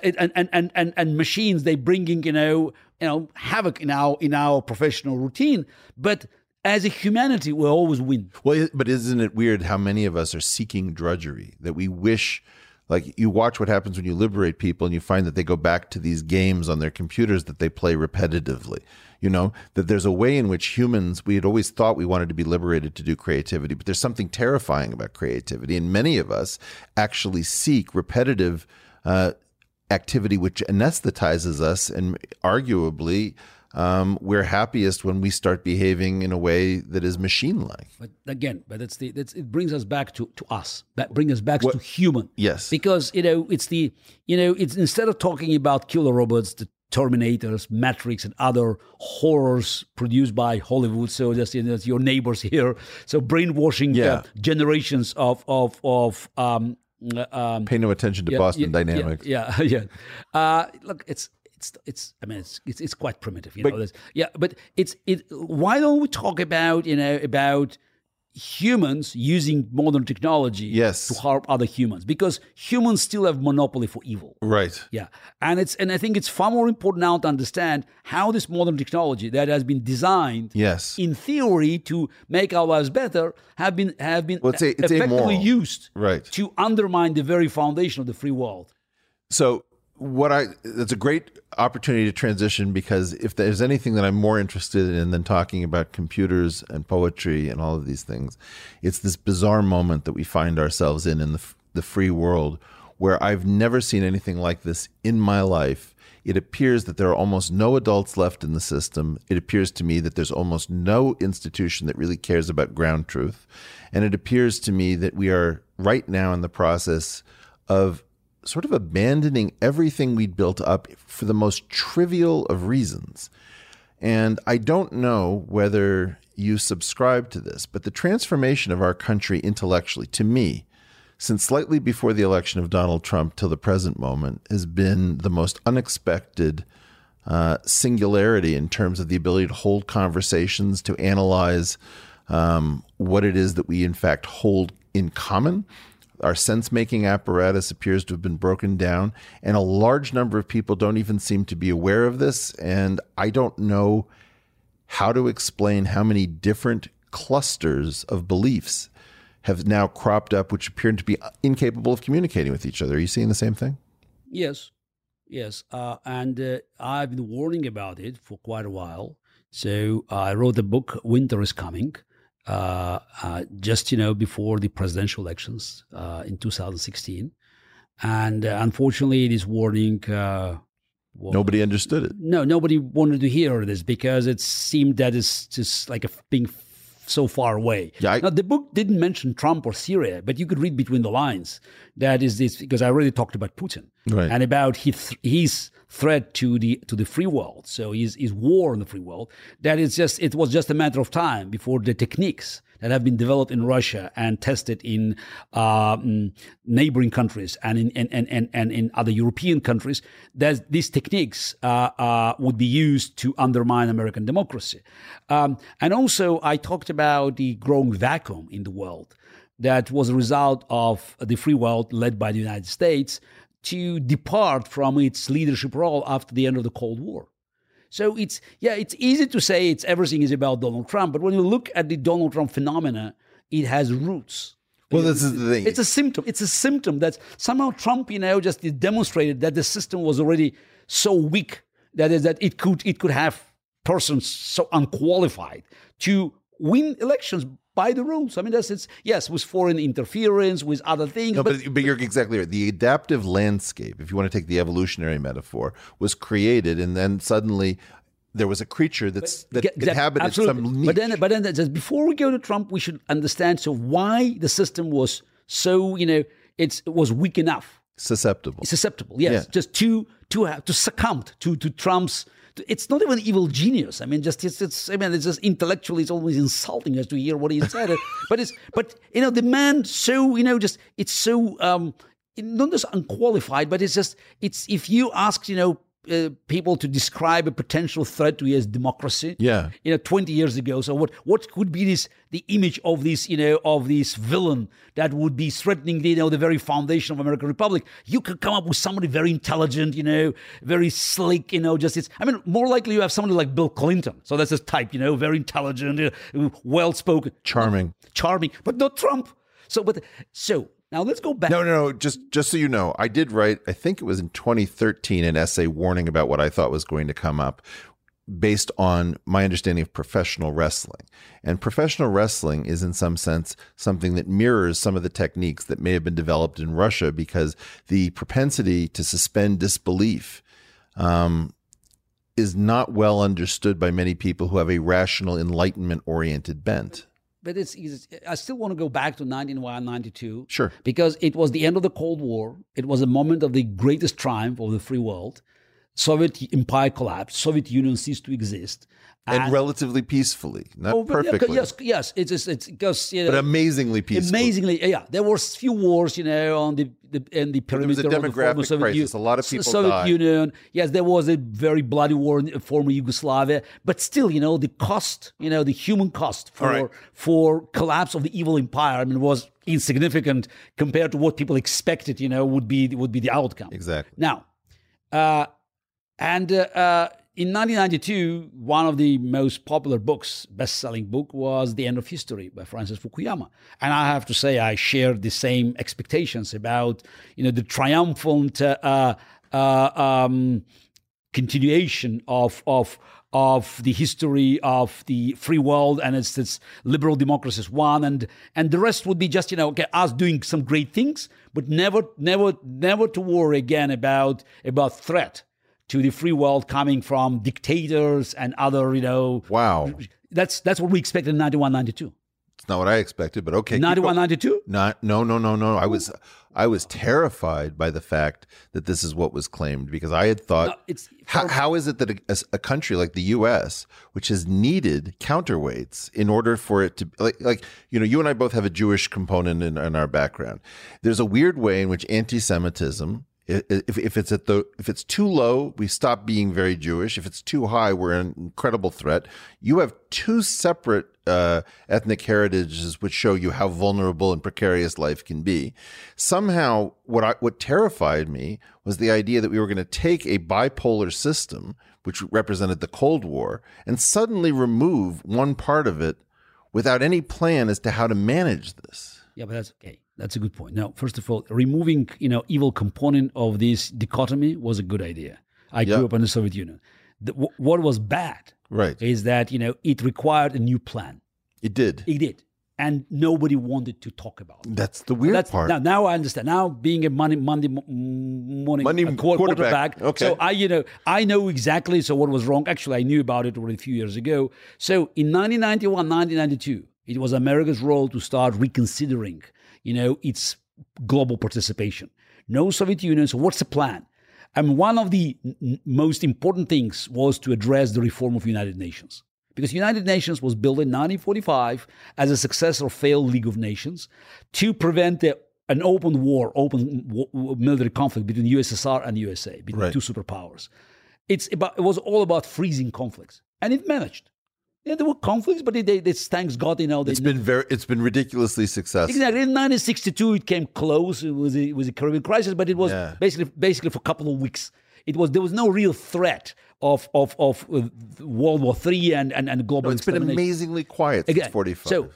and machines, they bringing, havoc in our professional routine. But as a humanity, we'll always win. Well, but isn't it weird how many of us are seeking drudgery, that we wish... Like, you watch what happens when you liberate people and you find that they go back to these games on their computers that they play repetitively. That there's a way in which humans, we had always thought we wanted to be liberated to do creativity, but there's something terrifying about creativity. And many of us actually seek repetitive activity which anesthetizes us, and arguably we're happiest when we start behaving in a way that is machine-like. But again, it brings us back to us. That brings us back to human. Yes, because it's instead of talking about killer robots, the Terminators, Matrix, and other horrors produced by Hollywood. So just your neighbors here. So brainwashing generations of pay no attention to Boston Dynamics. Look, it's quite primitive, But why don't we talk about humans using modern technology Yes. to harm other humans, because humans still have monopoly for evil. Right. Yeah, and I think it's far more important now to understand how this modern technology that has been designed, Yes. in theory, to make our lives better, have been Well, it's effectively amoral. used Right. to undermine the very foundation of the free world. So that's a great opportunity to transition, because if there's anything that I'm more interested in than talking about computers and poetry and all of these things, it's this bizarre moment that we find ourselves in the free world, where I've never seen anything like this in my life. It appears that there are almost no adults left in the system. It appears to me that there's almost no institution that really cares about ground truth. And it appears to me that we are right now in the process of sort of abandoning everything we'd built up for the most trivial of reasons. And I don't know whether you subscribe to this, but the transformation of our country intellectually, to me, since slightly before the election of Donald Trump till the present moment, has been the most unexpected singularity in terms of the ability to hold conversations, to analyze what it is that we in fact hold in common. Our sense-making apparatus appears to have been broken down, and a large number of people don't even seem to be aware of this. And I don't know how to explain how many different clusters of beliefs have now cropped up, which appear to be incapable of communicating with each other. Are you seeing the same thing? Yes. And I've been warning about it for quite a while. So I wrote a book, Winter is Coming, just before the presidential elections in 2016, and unfortunately, this warning Nobody understood it. No, nobody wanted to hear this because it seemed that it's just like being so far away. Yeah, now, the book didn't mention Trump or Syria, but you could read between the lines. That is this, because I already talked about Putin and about his threat to the free world. So his war on the free world. That it was just a matter of time before the techniques that have been developed in Russia and tested in neighboring countries and in other European countries, that these techniques would be used to undermine American democracy. And also, I talked about the growing vacuum in the world that was a result of the free world led by the United States to depart from its leadership role after the end of the Cold War. So it's easy to say everything is about Donald Trump, but when you look at the Donald Trump phenomena, it has roots. Well, this is the thing. It's a symptom. It's a symptom that somehow Trump, just demonstrated that the system was already so weak that it could have persons so unqualified to win elections by the rules. I mean, with foreign interference, with other things. No, but you're exactly right. The adaptive landscape, if you want to take the evolutionary metaphor, was created, and then suddenly there was a creature that inhabited absolutely. some niche. But then just before we go to Trump, we should understand why the system was so, it was weak enough. Susceptible, yes. Yeah. Just to succumb to Trump's. It's not even evil genius. I mean, it's just intellectually, it's always insulting us to hear what he said. but the man it's so not just unqualified, but it's if you ask people to describe a potential threat to U.S. democracy, 20 years ago. So what could be the image of this villain that would be threatening the very foundation of American Republic? You could come up with somebody very intelligent, very slick, more likely you have somebody like Bill Clinton. So that's his type, very intelligent, well-spoken, charming, but not Trump. So now let's go back. No. Just so you know, I did write, I think it was in 2013, an essay warning about what I thought was going to come up based on my understanding of professional wrestling. And professional wrestling is in some sense something that mirrors some of the techniques that may have been developed in Russia, because the propensity to suspend disbelief is not well understood by many people who have a rational, enlightenment-oriented bent. But I still want to go back to 1992. Sure. Because it was the end of the Cold War. It was a moment of the greatest triumph of the free world. Soviet Empire collapsed, Soviet Union ceased to exist. And relatively peacefully, not perfectly. Yes, it's because but amazingly peaceful. Amazingly, yeah. There were few wars, on the perimeter. There was a demographic crisis. A lot of people died. Soviet Union. Yes, there was a very bloody war in former Yugoslavia. But still, the cost, the human cost for collapse of the evil empire, was insignificant compared to what people expected. Would be the outcome. Exactly. Now, in 1992, one of the most popular books, best-selling book, was The End of History by Francis Fukuyama. And I have to say I shared the same expectations about, the triumphant continuation of the history of the free world and its liberal democracies won, and the rest would be just, us doing some great things, but never to worry again about threat to the free world coming from dictators and other, Wow. That's what we expected in 91, 92. It's not what I expected, but okay. 91, 92? No. I was terrified by the fact that this is what was claimed, because I had thought, how is it that a country like the U.S., which has needed counterweights in order for it to, like you and I both have a Jewish component in our background. There's a weird way in which anti-Semitism, if it's too low, we stop being very Jewish. If it's too high, we're an incredible threat. You have two separate ethnic heritages which show you how vulnerable and precarious life can be. Somehow, what terrified me was the idea that we were going to take a bipolar system, which represented the Cold War, and suddenly remove one part of it without any plan as to how to manage this. Yeah, but that's okay. That's a good point. Now, first of all, removing, evil component of this dichotomy was a good idea. I grew up in the Soviet Union. What was bad is that, it required a new plan. It did. It did. And nobody wanted to talk about it. That's the weird part. Now I understand. Now, being a Monday morning quarterback. Okay. So I know exactly what was wrong. Actually, I knew about it already a few years ago. So in 1991, 1992, it was America's role to start reconsidering its global participation. No Soviet Union. So what's the plan? One of the most important things was to address the reform of United Nations. Because United Nations was built in 1945 as a successor of failed League of Nations to prevent an open military conflict between USSR and USA, between two superpowers. It was all about freezing conflicts. And it managed. Yeah, there were conflicts, but thanks God, it's been ridiculously successful. Exactly. In 1962, it came close. It was a Caribbean crisis, but it was basically for a couple of weeks. There was no real threat of World War III and global. It's been amazingly quiet since 1945.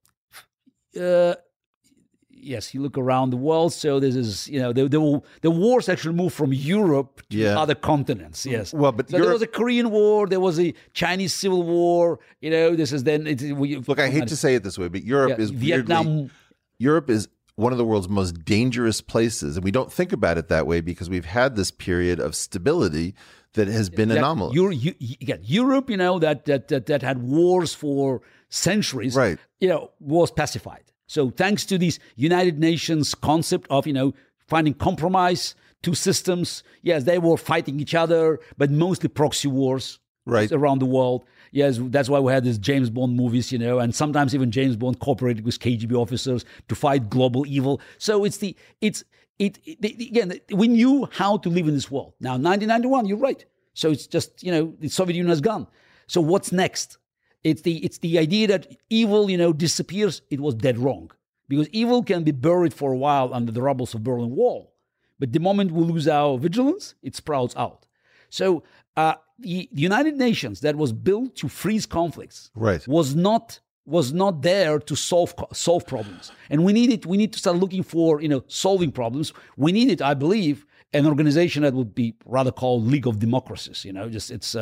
So, yes, you look around the world. So this is, the wars actually moved from Europe to other continents. Yes. Well, but there was a Korean War. There was a Chinese Civil War. This is then. Look, I hate to say it this way, but Europe is Vietnam. Europe is one of the world's most dangerous places, and we don't think about it that way because we've had this period of stability that has been anomalous. Europe, that had wars for centuries, was pacified. So thanks to this United Nations concept of, finding compromise, two systems, yes, they were fighting each other, but mostly proxy wars around the world. Yes, that's why we had these James Bond movies, and sometimes even James Bond cooperated with KGB officers to fight global evil. So again, we knew how to live in this world. Now, 1991, you're right. So it's just, the Soviet Union has gone. So what's next? It's the idea that evil, disappears. It was dead wrong, because evil can be buried for a while under the rubble of Berlin Wall, but the moment we lose our vigilance, it sprouts out. So the United Nations that was built to freeze conflicts was not there to solve problems, and we need to start looking for solving problems. We needed, I believe, an organization that would be rather called League of Democracies. It's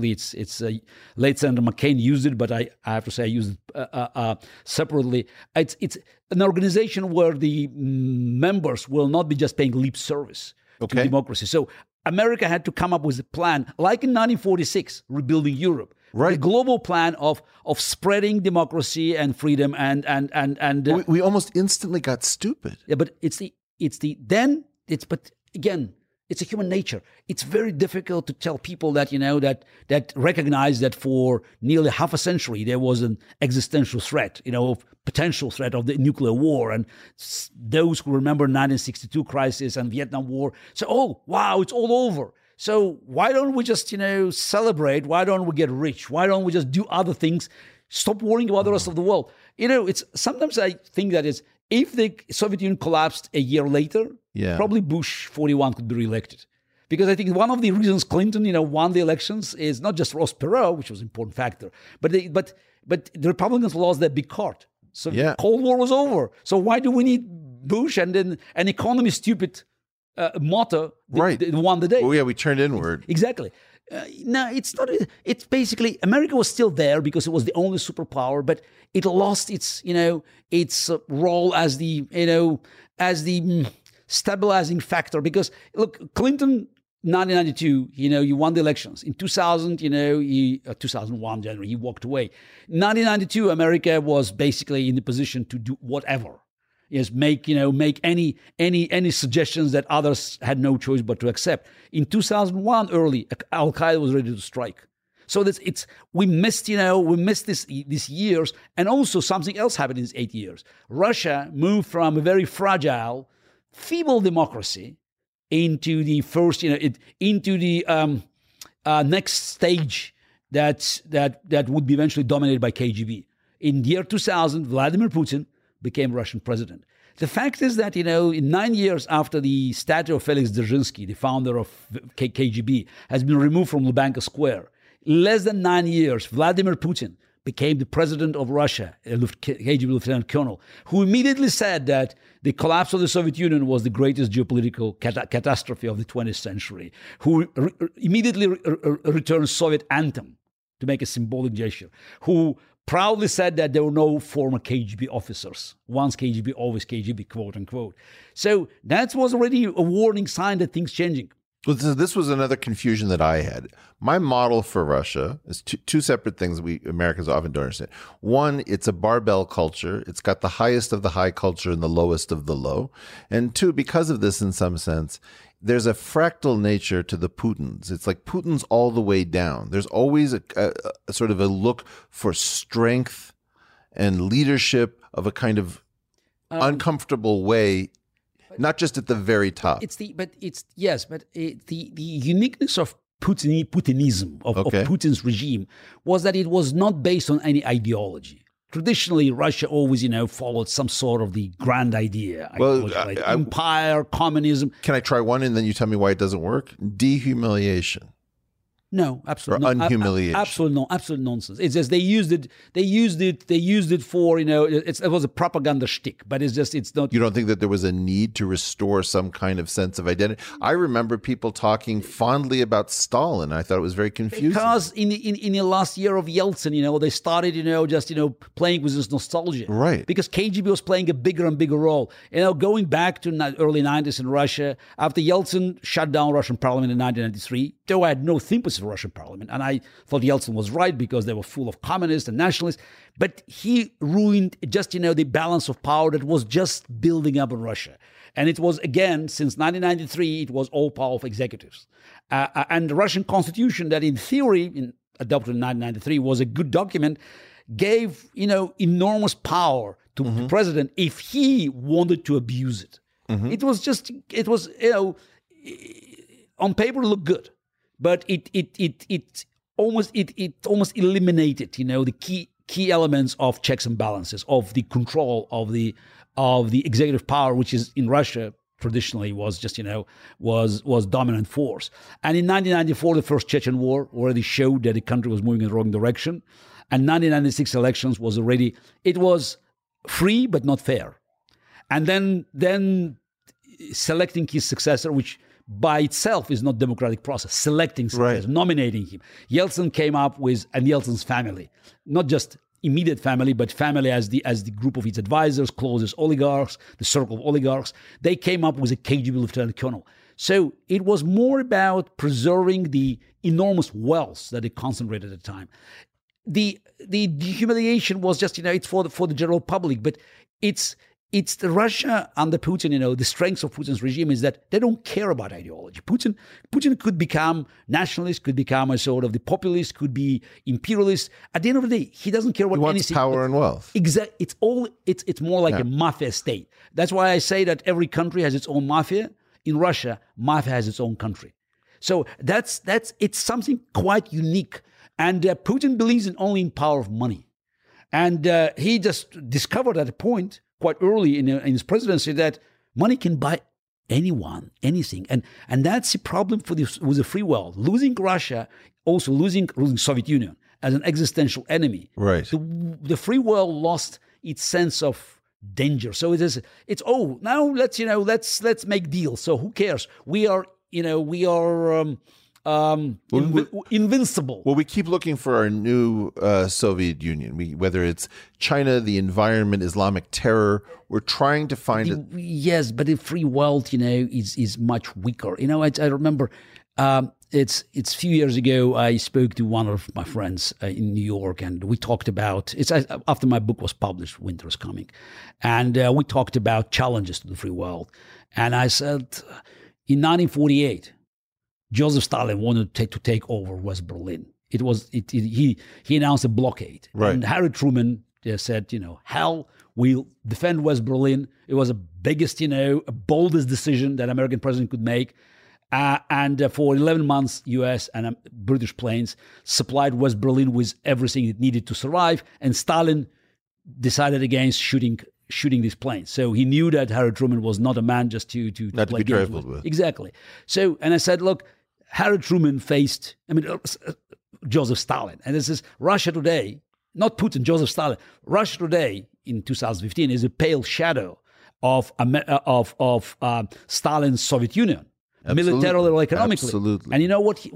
late Senator McCain used it, but I have to say I used it separately. It's an organization where the members will not be just paying lip service to democracy. So America had to come up with a plan, like in 1946, rebuilding Europe. A global plan of spreading democracy and freedom and we almost instantly got stupid. Yeah, but again, It's a human nature. It's very difficult to tell people that, that recognize that for nearly half a century, there was an existential threat, potential threat of the nuclear war. And those who remember 1962 crisis and Vietnam War say, oh, wow, it's all over. So why don't we just, celebrate? Why don't we get rich? Why don't we just do other things? Stop worrying about the rest of the world. It's sometimes I think that if the Soviet Union collapsed a year later, probably Bush 41 could be reelected. Because I think one of the reasons Clinton, won the elections is not just Ross Perot, which was an important factor, but the Republicans lost their big card. So the Cold War was over. So why do we need Bush and then an economy stupid motto that won the day? Oh, yeah, we turned inward. Exactly. No, it's not. It's basically America was still there because it was the only superpower, but it lost its, its role as the, stabilizing factor. Because look, Clinton, 1992, you won the elections. In 2000, 2001 January, he walked away. 1992, America was basically in the position to do whatever. Yes, make any suggestions that others had no choice but to accept. In 2001, early, Al Qaeda was ready to strike. So we missed these years, and also something else happened in these 8 years. Russia moved from a very fragile, feeble democracy into the first, into the next stage that would be eventually dominated by KGB. In the year 2000, Vladimir Putin became Russian president. The fact is that, in 9 years after the statue of Felix Dzerzhinsky, the founder of KGB, has been removed from Lubyanka Square, less than 9 years, Vladimir Putin became the president of Russia, a KGB lieutenant colonel, who immediately said that the collapse of the Soviet Union was the greatest geopolitical catastrophe of the 20th century, who immediately returned Soviet anthem to make a symbolic gesture, who proudly said that there were no former KGB officers. Once KGB, always KGB, quote unquote. So that was already a warning sign that things changing. Well, this was another confusion that I had. My model for Russia is two separate things Americans often don't understand. One, it's a barbell culture. It's got the highest of the high culture and the lowest of the low. And two, because of this, in some sense, there's a fractal nature to the Putins. It's like Putin's all the way down. There's always a sort of a look for strength and leadership of a kind of uncomfortable way, not just at the very top. The uniqueness of Putinism, of Putin's regime, was that it was not based on any ideology. Traditionally, Russia always, followed some sort of the grand idea. Like empire, communism. Can I try one and then you tell me why it doesn't work? Dehumiliation. No, absolutely. Or unhumiliation. Absolute nonsense. It's just they used it for, it was a propaganda shtick, but it's not. You don't think that there was a need to restore some kind of sense of identity? I remember people talking fondly about Stalin. I thought it was very confusing. Because in the last year of Yeltsin, they started, playing with this nostalgia. Right. Because KGB was playing a bigger and bigger role. Going back to early 90s in Russia, after Yeltsin shut down Russian parliament in 1993, though I had no sympathy for Russian parliament, and I thought Yeltsin was right because they were full of communists and nationalists, but he ruined the balance of power that was just building up in Russia. And it was, again, since 1993, it was all power of executives. And the Russian constitution that in theory, adopted in 1993, was a good document, gave, enormous power to the president if he wanted to abuse it. Mm-hmm. It was, on paper it looked good. But it almost eliminated, the key elements of checks and balances, of the control of the executive power, which is in Russia traditionally was just was dominant force. And in 1994, the first Chechen War already showed that the country was moving in the wrong direction. And 1996 elections was free but not fair. And then selecting his successor, which by itself is not democratic process, selecting successor, nominating him. Yeltsin came up with, and Yeltsin's family, not just immediate family, but family as the group of its advisors, closest oligarchs, the circle of oligarchs, they came up with a KGB lieutenant colonel. So it was more about preserving the enormous wealth that they concentrated at the time. The humiliation was just, it's for the general public, but it's it's the Russia under Putin, the strength of Putin's regime is that they don't care about ideology. Putin could become nationalist, could become a sort of the populist, could be imperialist. At the end of the day, he doesn't care about He wants anything. power and wealth. Exactly. It's more like a mafia state. That's why I say that every country has its own mafia. In Russia, mafia has its own country. So it's something quite unique. And Putin believes only in power of money. And he just discovered at a point quite early in his presidency that money can buy anyone, anything. And that's the problem with the free world. Losing Russia, also losing Soviet Union as an existential enemy. Right. The free world lost its sense of danger. So now let's make deals. So who cares? We are invincible. Well, we keep looking for our new Soviet Union. Whether it's China, the environment, Islamic terror, we're trying to find Yes, but the free world, is much weaker. I remember it's a few years ago. I spoke to one of my friends in New York, and we talked about it's after my book was published, Winter is Coming, and we talked about challenges to the free world. And I said, in 1948. Joseph Stalin wanted to take over West Berlin. He announced a blockade. Right. And Harry Truman said, hell, we'll defend West Berlin. It was the biggest, boldest decision that American president could make. And for 11 months, U.S. and British planes supplied West Berlin with everything it needed to survive. And Stalin decided against shooting these planes. So he knew that Harry Truman was not a man just to not to be trifled with. Exactly. So, and I said, look, Harry Truman faced, Joseph Stalin. And this is Russia today, not Putin, Joseph Stalin. Russia today in 2015 is a pale shadow of Stalin's Soviet Union. Absolutely. Militarily or economically. Absolutely. And you know what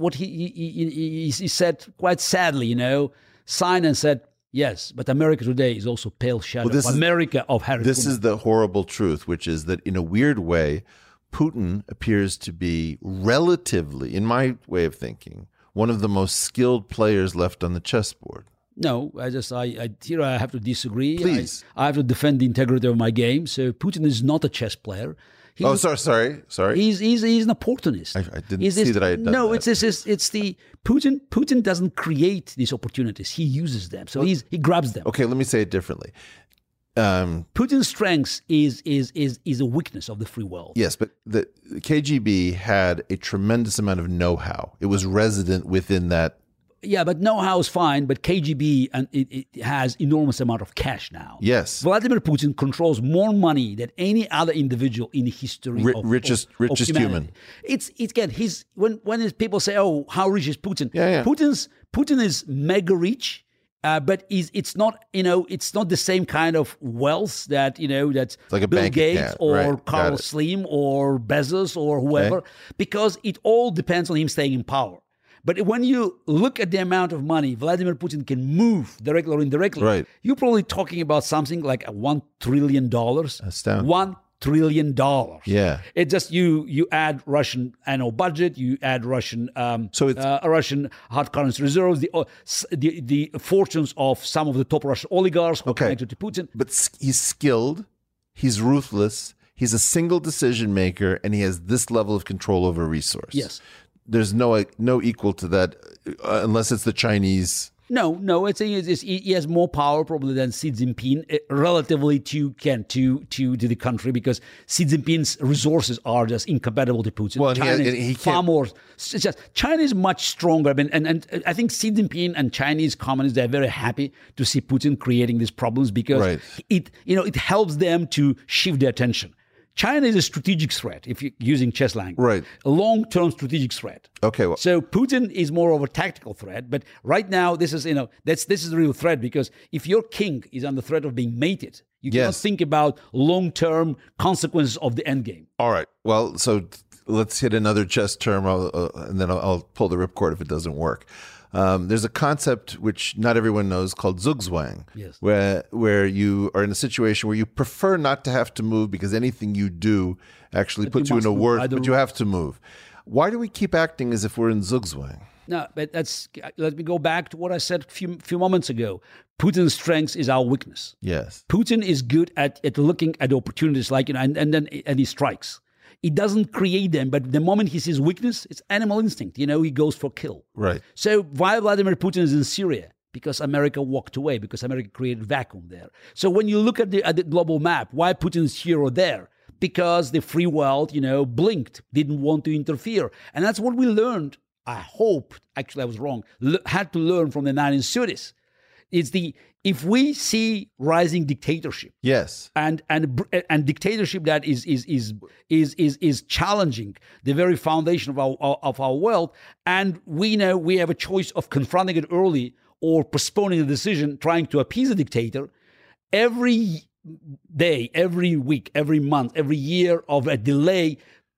he said quite sadly, signed and said, yes, but America today is also pale shadow of America of Harry Truman. This is the horrible truth, which is that in a weird way, Putin appears to be relatively, in my way of thinking, one of the most skilled players left on the chessboard. No, I have to disagree. Please. I have to defend the integrity of my game. So Putin is not a chess player. Sorry. He's an opportunist. I didn't see that I had done that. It's the Putin doesn't create these opportunities. He uses them. So he grabs them. Okay, let me say it differently. Putin's strength is a weakness of the free world. Yes, but the KGB had a tremendous amount of know-how. It was resident within that. Yeah, but know-how is fine, but KGB and it has enormous amount of cash now. Yes. Vladimir Putin controls more money than any other individual in the history of richest humanity. human. It's again, when people say, "Oh, how rich is Putin?" Yeah. Putin is mega rich. But it's not the same kind of wealth that that's like a Bill bank Gates account. or Right. Carl Slim or Bezos or whoever, because it all depends on him staying in power. But when you look at the amount of money Vladimir Putin can move directly or indirectly, Right. you're probably talking about something like $1 trillion. Astounding. $1 trillion. Yeah. It just you add Russian annual budget, you add Russian Russian hard currency reserves, the fortunes of some of the top Russian oligarchs who are connected to Putin. But he's skilled, he's ruthless, he's a single decision maker, and he has this level of control over resource. Yes. There's no equal to that unless it's the Chinese. No, he has more power probably than Xi Jinping relatively to the country, because Xi Jinping's resources are just incompatible to Putin. Well, China he is far more. China is much stronger. And I think Xi Jinping and Chinese communists, they're very happy to see Putin creating these problems, because it helps them to shift their attention. China is a strategic threat, if you're using chess language. Right. A long-term strategic threat. Okay. Well, So Putin is more of a tactical threat, but right now this is the real threat, because if your king is under threat of being mated, you cannot think about long-term consequences of the end game. all right. Well, so let's hit another chess term, and then I'll pull the ripcord if it doesn't work. There's a concept which not everyone knows called Zugzwang, Yes. where you are in a situation where you prefer not to have to move because anything you do actually puts you in a worse, but you have to move. Why do we keep acting as if we're in Zugzwang? No, but let me go back to what I said a few moments ago. Putin's strength is our weakness. Yes. Putin is good at looking at opportunities and he strikes. He doesn't create them, but the moment he sees weakness, it's animal instinct. He goes for kill. Right. So why Vladimir Putin is in Syria? Because America walked away, because America created vacuum there. So when you look at the global map, why Putin is here or there? Because the free world, blinked, didn't want to interfere. And that's what we learned. I hope, actually I was wrong, had to learn from the 1930s. If we see rising dictatorship, yes, and dictatorship that is challenging the very foundation of our world, and we know we have a choice of confronting it early or postponing the decision, trying to appease the dictator, every day, every week, every month, every year of a delay,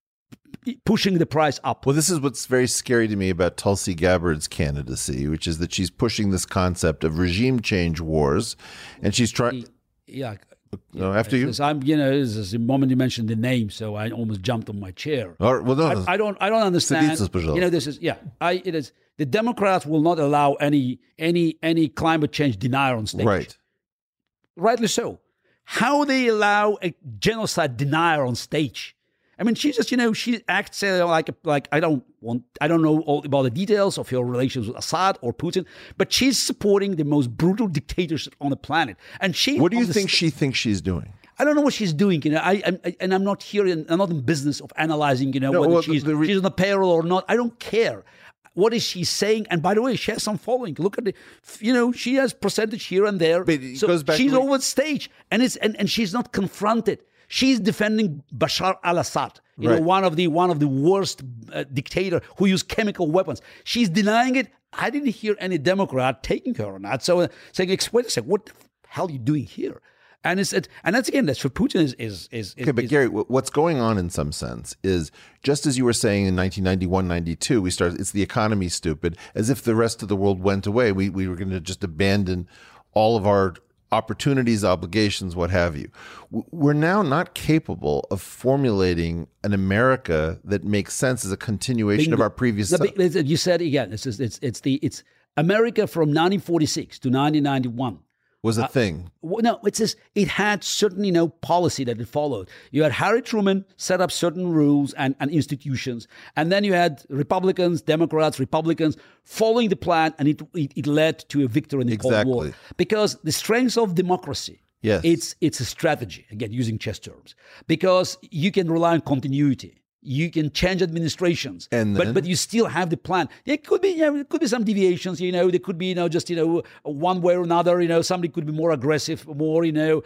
pushing the price up. Well, this is what's very scary to me about Tulsi Gabbard's candidacy, which is that she's pushing this concept of regime change wars, and she's trying. Yeah. No, after you. The moment you mentioned the name, so I almost jumped on my chair. Well, no, I don't understand. This is it is the Democrats will not allow any climate change denier on stage. Right. Rightly so. How they allow a genocide denier on stage? I mean, she just, she acts like I don't know all about the details of your relations with Assad or Putin, but she's supporting the most brutal dictatorship on the planet. And what do you think she thinks she's doing? I don't know what she's doing. I'm not here. I'm not in business of analyzing. Whether she's on the payroll or not. I don't care. What is she saying? And by the way, she has some following. Look at she has percentage here and there. But she's over the stage, and she's not confronted. She's defending Bashar al-Assad, one of the worst dictator who used chemical weapons. She's denying it. I didn't hear any Democrat taking her on that. So saying, explain a second, what the hell are you doing here? And that's for Putin is okay. But Gary, what's going on in some sense is just as you were saying in 1991, 92, we started. It's the economy, stupid. As if the rest of the world went away, we were going to just abandon all of our opportunities, obligations, what have you. We're now not capable of formulating an America that makes sense as a continuation of our previous. You said again. It's America from 1946 to 1991. Was a thing. No, it had certain, policy that it followed. You had Harry Truman set up certain rules and institutions, and then you had Republicans, Democrats, Republicans following the plan, and it led to a victory in the Cold War. Because the strength of democracy, yes, it's a strategy, again, using chess terms, because you can rely on continuity. You can change administrations, but you still have the plan. It could be some deviations. There could be just one way or another. Somebody could be more aggressive, more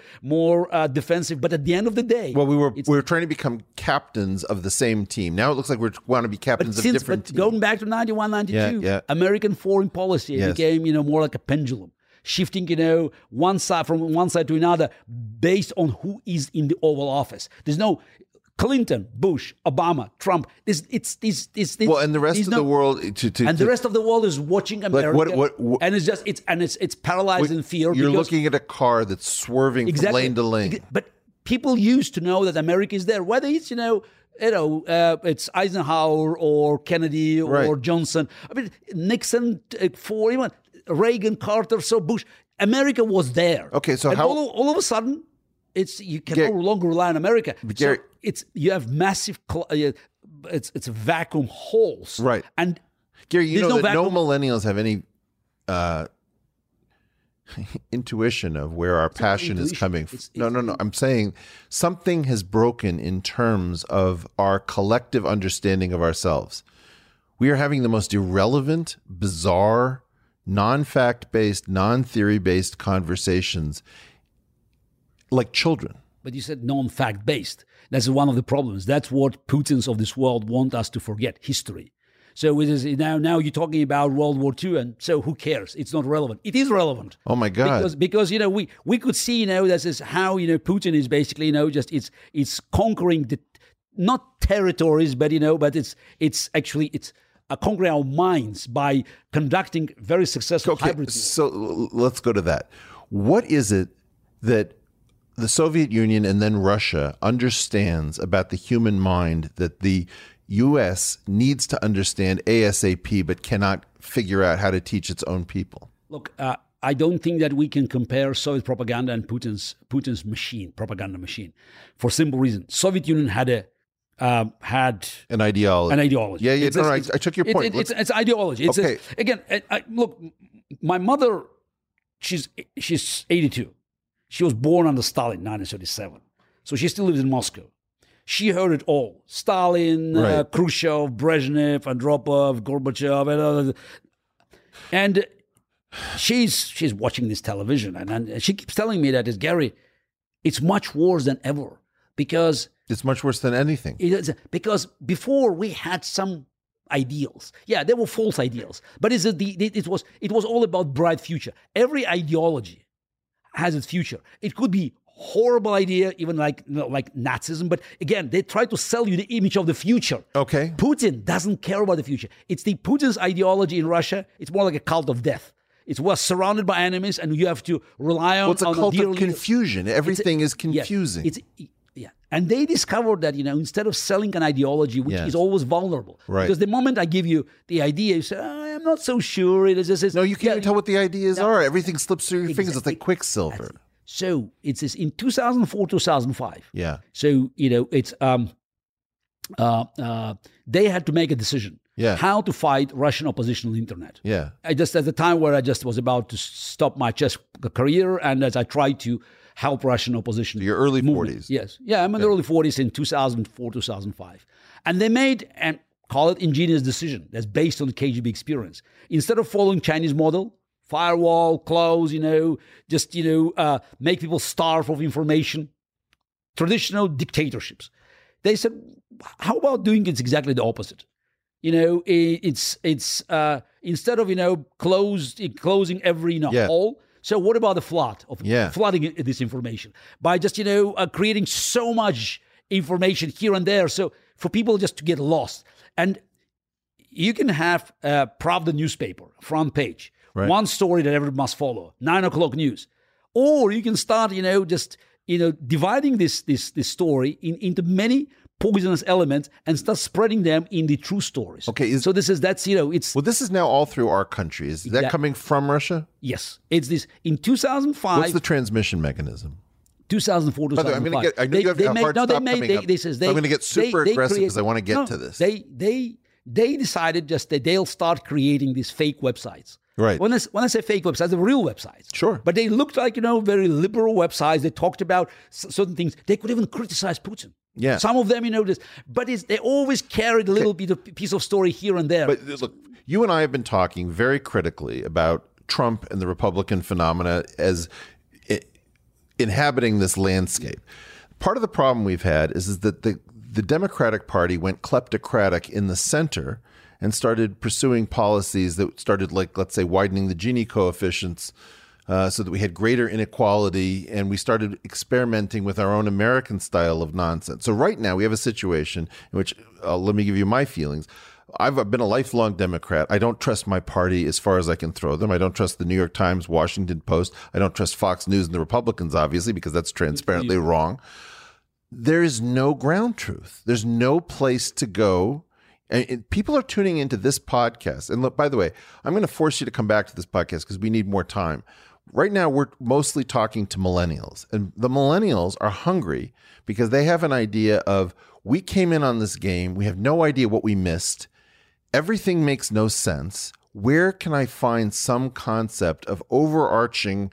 defensive. But at the end of the day, well, we were trying to become captains of the same team. Now it looks like we want to be captains of different teams. Going back to 91, 92, American foreign policy became more like a pendulum, shifting one side from one side to another based on who is in the Oval Office. There's no Clinton, Bush, Obama, Trump. Well, and the rest of the world the rest of the world is watching America, and it's paralyzed in fear. You're looking at a car that's swerving from lane to lane. But people used to know that America is there, whether it's it's Eisenhower or Kennedy or Johnson. I mean, Nixon, Ford, even Reagan, Carter, so Bush. America was there. Okay, so all of a sudden, you can no longer rely on America. Gary, you have massive it's vacuum holes, right? And Gary, you know that no millennials have any intuition of where our passion is coming from. No. I'm saying something has broken in terms of our collective understanding of ourselves. We are having the most irrelevant, bizarre, non-fact-based, non-theory-based conversations like children. But you said non-fact-based. That's one of the problems. That's what Putins of this world want us to forget, history. So it is now you're talking about World War II, and so who cares? It's not relevant. It is relevant. Oh my God! Because we could see this is how Putin is basically it's conquering not territories, but it's actually conquering our minds by conducting very successful hybrid. So let's go to that. What is it that the Soviet Union and then Russia understands about the human mind that the U.S. needs to understand ASAP but cannot figure out how to teach its own people? Look, I don't think that we can compare Soviet propaganda and Putin's propaganda machine, for a simple reason. Soviet Union had An ideology. Yeah. No, I took your point. It's ideology. Okay. Look, my mother, she's 82. She was born under Stalin, 1937. So she still lives in Moscow. She heard it all: Stalin, Right. Khrushchev, Brezhnev, Andropov, Gorbachev, and she's watching this television, and she keeps telling me that, Gary, it's much worse than ever because It's much worse than anything. because before we had some ideals. Yeah, they were false ideals, but it was all about bright future. Every ideology has its future. It could be horrible idea, even like Nazism, but again, they try to sell you the image of the future. Okay. Putin doesn't care about the future. It's the Putin's ideology in Russia. It's more like a cult of death. It's we're surrounded by enemies, and you have to rely on. Well, it's a cult of confusion. Everything is Yeah, confusing. and they discovered that instead of selling an ideology, which Yes. is always vulnerable, Right. because the moment I give you the idea, you say, I'm not so sure. It is. No, you can't even tell what the ideas No. are. Everything slips through your fingers. It's like Exactly. Quicksilver. So it's this in 2004, 2005. Yeah. So it's they had to make a decision. Yeah. How to fight Russian opposition on the internet. Yeah. I just at the time where I just was about to stop my chess career, and as I tried to help Russian opposition. Your early movement. 40s. Yes. Yeah, I'm in the early 40s in 2004, 2005. And they made, and call it ingenious decision, that's based on the KGB experience. Instead of following Chinese model, firewall, close, make people starve of information, traditional dictatorships. They said, how about doing it exactly the opposite? It's instead of closing every Yeah. hole. So what about the flooding this information by just creating so much information here and there, so for people just to get lost. And you can have Pravda newspaper front page, Right. one story that everyone must follow, 9:00 news, or you can start dividing this story into many poisonous elements and start spreading them in the true stories. Okay, so it's Well, this is now all through our country. Is that coming from Russia? yes, it's this in 2005. What's the transmission mechanism? 2004, By the way, 2005. I know you have a hard stop coming up. This is, So I'm going to get super aggressive because I want to get to this. They decided just that they'll start creating these fake websites. Right. When I say fake websites, they're real websites. Sure. But they looked like, very liberal websites. They talked about certain things. They could even criticize Putin. Yeah. Some of them, but they always carried a little bit of piece of story here and there. But look, you and I have been talking very critically about Trump and the Republican phenomena as inhabiting this landscape. Part of the problem we've had is that the Democratic Party went kleptocratic in the center and started pursuing policies that started, let's say, widening the Gini coefficients so that we had greater inequality, and we started experimenting with our own American style of nonsense. So right now we have a situation in which, let me give you my feelings. I've been a lifelong Democrat. I don't trust my party as far as I can throw them. I don't trust the New York Times, Washington Post. I don't trust Fox News and the Republicans, obviously, because that's transparently wrong. There is no ground truth. There's no place to go. And people are tuning into this podcast. And look, by the way, I'm going to force you to come back to this podcast because we need more time. Right now, we're mostly talking to millennials. And the millennials are hungry because they have an idea of, we came in on this game. We have no idea what we missed. Everything makes no sense. Where can I find some concept of overarching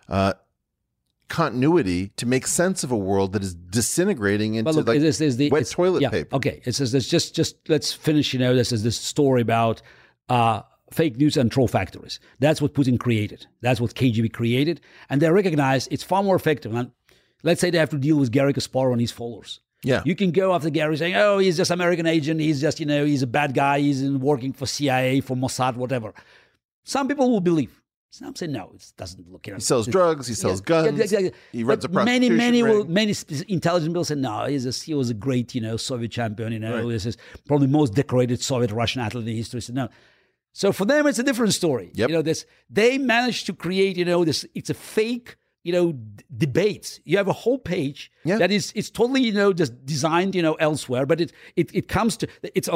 continuity to make sense of a world that is disintegrating into wet toilet paper? Okay, it says this. Just let's finish. This is this story about fake news and troll factories. That's what Putin created. That's what KGB created, and they recognize it's far more effective. And let's say they have to deal with Garry Kasparov and his followers. Yeah. You can go after Gary saying, oh, he's just American agent. He's just, he's a bad guy. He's working for CIA, for Mossad, whatever. Some people will believe. Some say, no, it doesn't look. He sells drugs. He sells guns. Exactly. He runs a many prostitution ring. intelligent people say, no, he was a great, Soviet champion. Right. This is probably the most decorated Soviet Russian athlete in history. So, no. So for them, it's a different story. Yep. They managed to create, it's a fake debates. You have a whole page that it's totally just designed elsewhere, but it comes to it's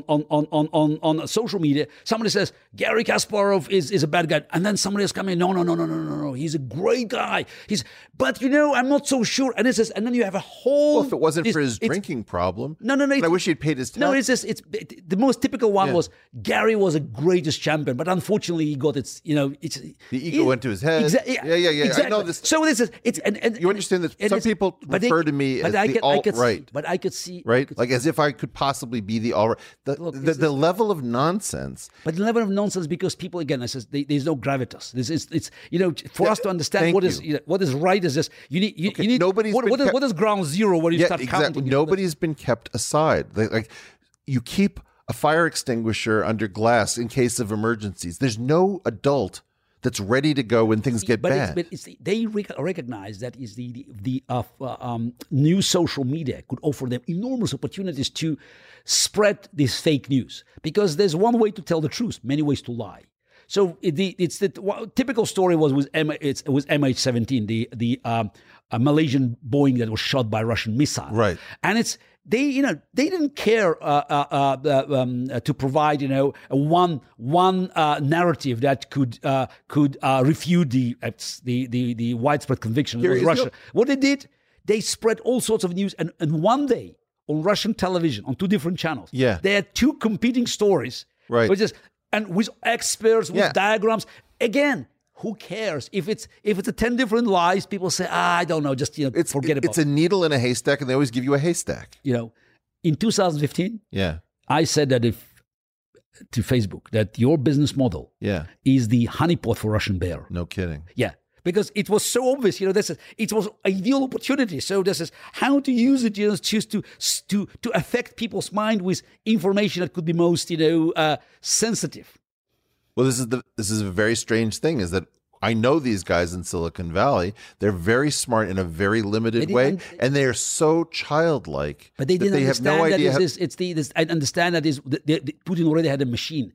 on social media. Somebody says Garry Kasparov is a bad guy, and then somebody else coming in, no, he's a great guy. But I'm not so sure. And it says, and then you have a whole. Well, if it wasn't for his drinking problem, no. I wish he'd paid his tax. No, it's the most typical one was Gary was a greatest champion, but unfortunately he got the ego went to his head. Yeah. Exactly. I know this. So this is you understand that some people refer to me as the alt-right. But I could see right, like as if I could possibly be the alt-right. The level of nonsense. But the level of nonsense, because people again, I says there's no gravitas. It's for us to understand what is right is this. You need what is ground zero where you start counting. Nobody's been kept aside. Like you keep a fire extinguisher under glass in case of emergencies. There's no adult that's ready to go when things get bad. They recognize that is the new social media could offer them enormous opportunities to spread this fake news, because there's one way to tell the truth, many ways to lie. So it's the typical story was with MH17, the Malaysian Boeing that was shot by Russian missile, right? And they didn't care to provide one narrative that could refute the widespread conviction of Russia. What they did, they spread all sorts of news, and one day on Russian television on two different channels, they had two competing stories, right? And with experts, with diagrams. Again, who cares if it's a 10 different lies? People say, I don't know, just forget about it. It's a needle in a haystack, and they always give you a haystack. In 2015, I said that to Facebook that your business model is the honeypot for Russian bear. No kidding. Yeah. Because it was so obvious, it was ideal opportunity. So this is how to use it, just to affect people's mind with information that could be most, sensitive. Well, this is a very strange thing, is that I know these guys in Silicon Valley. They're very smart in a very limited way, and they are so childlike. But they didn't have understand no idea. I understand that Putin already had a machine.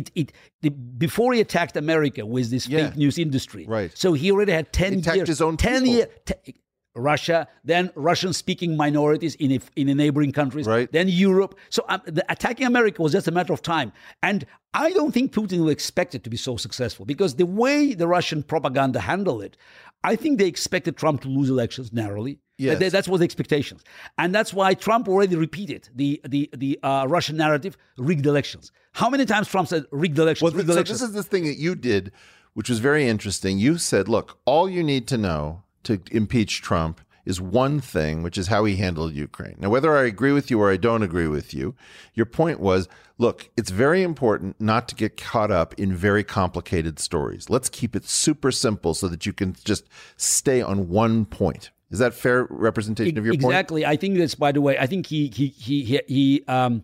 Before he attacked America with this fake news industry, right? So he already had 10 years. Attacked his own 10 years. Russia, then Russian-speaking minorities in the neighboring countries, right? Then Europe. So attacking America was just a matter of time. And I don't think Putin will expect it to be so successful, because the way the Russian propaganda handled it, I think they expected Trump to lose elections narrowly. Yes. That's what the expectations. And that's why Trump already repeated the Russian narrative, rigged elections. How many times Trump said rigged elections, rigged elections? This is the thing that you did, which was very interesting. You said, look, all you need to know to impeach Trump is one thing, which is how he handled Ukraine. Now, whether I agree with you or I don't agree with you, your point was, look, it's very important not to get caught up in very complicated stories. Let's keep it super simple so that you can just stay on one point. Is that fair representation of your point? Exactly. I think that's, by the way, I think he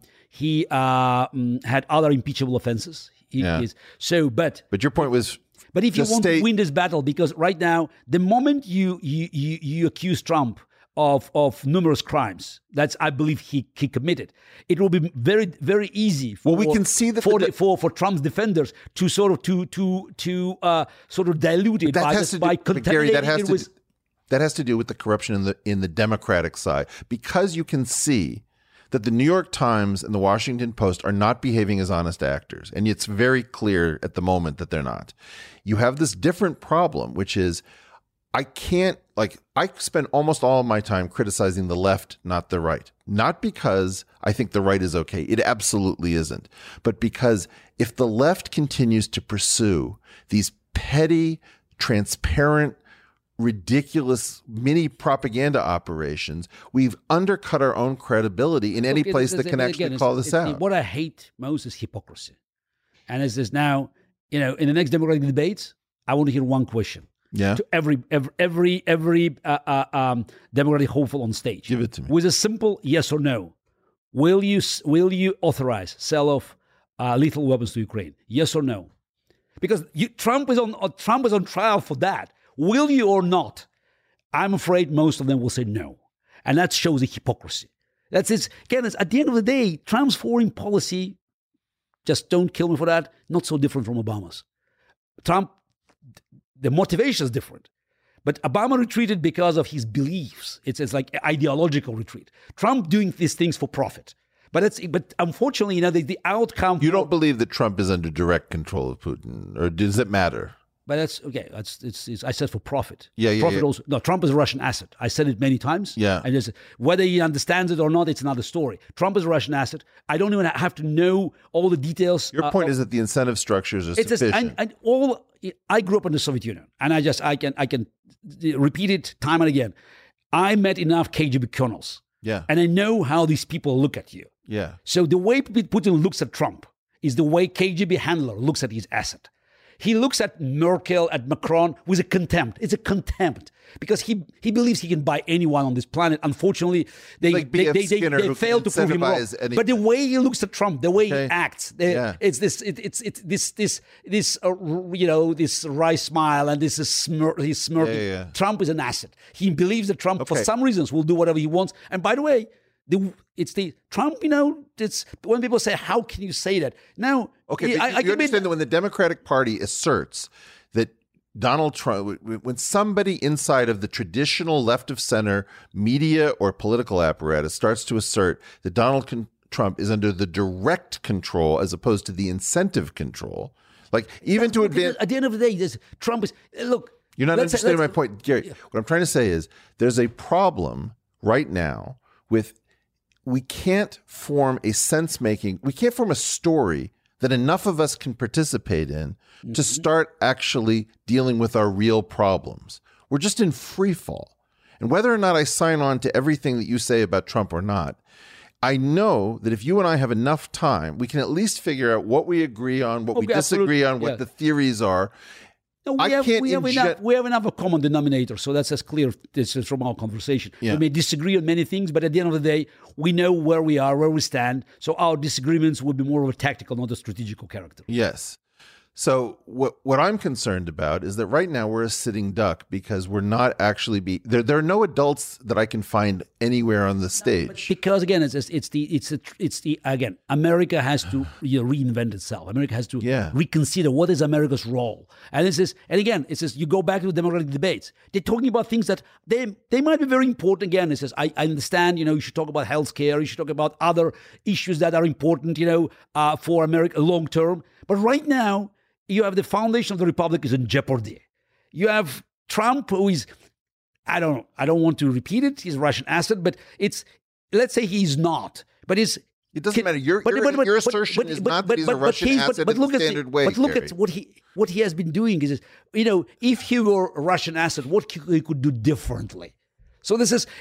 had other impeachable offenses. But your point was, but if you want to win this battle, because right now, the moment you accuse Trump of numerous crimes, that's, I believe, he committed, it will be very, very easy for, we can see for Trump's defenders to sort of dilute it by contaminating it. That has to do with the corruption in the Democratic side, because you can see that the New York Times and the Washington Post are not behaving as honest actors. And it's very clear at the moment that they're not. You have this different problem, which is I spend almost all of my time criticizing the left, not the right. Not because I think the right is okay. It absolutely isn't. But because if the left continues to pursue these petty, transparent, ridiculous mini propaganda operations, we've undercut our own credibility in any place that can actually call this out. What I hate most is hypocrisy. And as this now, in the next Democratic debates, I want to hear one question. Yeah. To every Democratic hopeful on stage. Give it to me. With a simple yes or no. Will you authorize sell of lethal weapons to Ukraine? Yes or no? Because Trump is on trial for that. Will you or not? I'm afraid most of them will say no. And that shows the hypocrisy. That's it. Again, at the end of the day, Trump's foreign policy, just don't kill me for that, not so different from Obama's. Trump, the motivation is different. But Obama retreated because of his beliefs. It's like ideological retreat. Trump doing these things for profit. But unfortunately, the outcome. You don't believe that Trump is under direct control of Putin, or does it matter? But that's okay. It's I said for profit. Yeah. Profit also. No, Trump is a Russian asset. I said it many times. Yeah. And just whether he understands it or not, it's another story. Trump is a Russian asset. I don't even have to know all the details. Your point is that the incentive structures are it's sufficient. I grew up in the Soviet Union, and I can repeat it time and again. I met enough KGB colonels. Yeah. And I know how these people look at you. Yeah. So the way Putin looks at Trump is the way KGB handler looks at his asset. He looks at Merkel, at Macron with a contempt. It's a contempt because he believes he can buy anyone on this planet. Unfortunately, they fail to prove him wrong. But the way he looks at Trump, the way he acts, it's this wry smile and this he's smirking. Yeah. Trump is an asset. He believes that Trump, for some reasons, will do whatever he wants. And by the way, Trump, it's when people say, how can you say that? Now, okay, you understand that when the Democratic Party asserts that Donald Trump, when somebody inside of the traditional left of center media or political apparatus starts to assert that Donald Trump is under the direct control as opposed to the incentive control, like even to advance. At the end of the day, Trump is, look. You're not understanding my point, Gary. What I'm trying to say is there's a problem right now with we can't form a sense-making, we can't form a story that enough of us can participate in to start actually dealing with our real problems. We're just in free fall. And whether or not I sign on to everything that you say about Trump or not, I know that if you and I have enough time, we can at least figure out what we agree on, what we disagree on, what the theories are. No, we have enough of a common denominator, so that's as clear this is from our conversation. Yeah. We may disagree on many things, but at the end of the day, we know where we are, where we stand. So our disagreements will be more of a tactical, not a strategical character. Yes. So what I'm concerned about is that right now we're a sitting duck because we're not actually there are no adults that I can find anywhere on the stage. Because again, again, America has to reinvent itself. America has to reconsider what is America's role. And you go back to the Democratic debates. They're talking about things that they might be very important. Again, it says I understand. You should talk about healthcare. You should talk about other issues that are important. For America long term. But right now, you have the foundation of the republic is in jeopardy. You have Trump, who is, I don't want to repeat it, he's a Russian asset, but let's say he's not. But it doesn't matter. Your assertion is not that he's a Russian asset in the standard way. But look at what he has been doing is, if he were a Russian asset, what he could do differently. So this is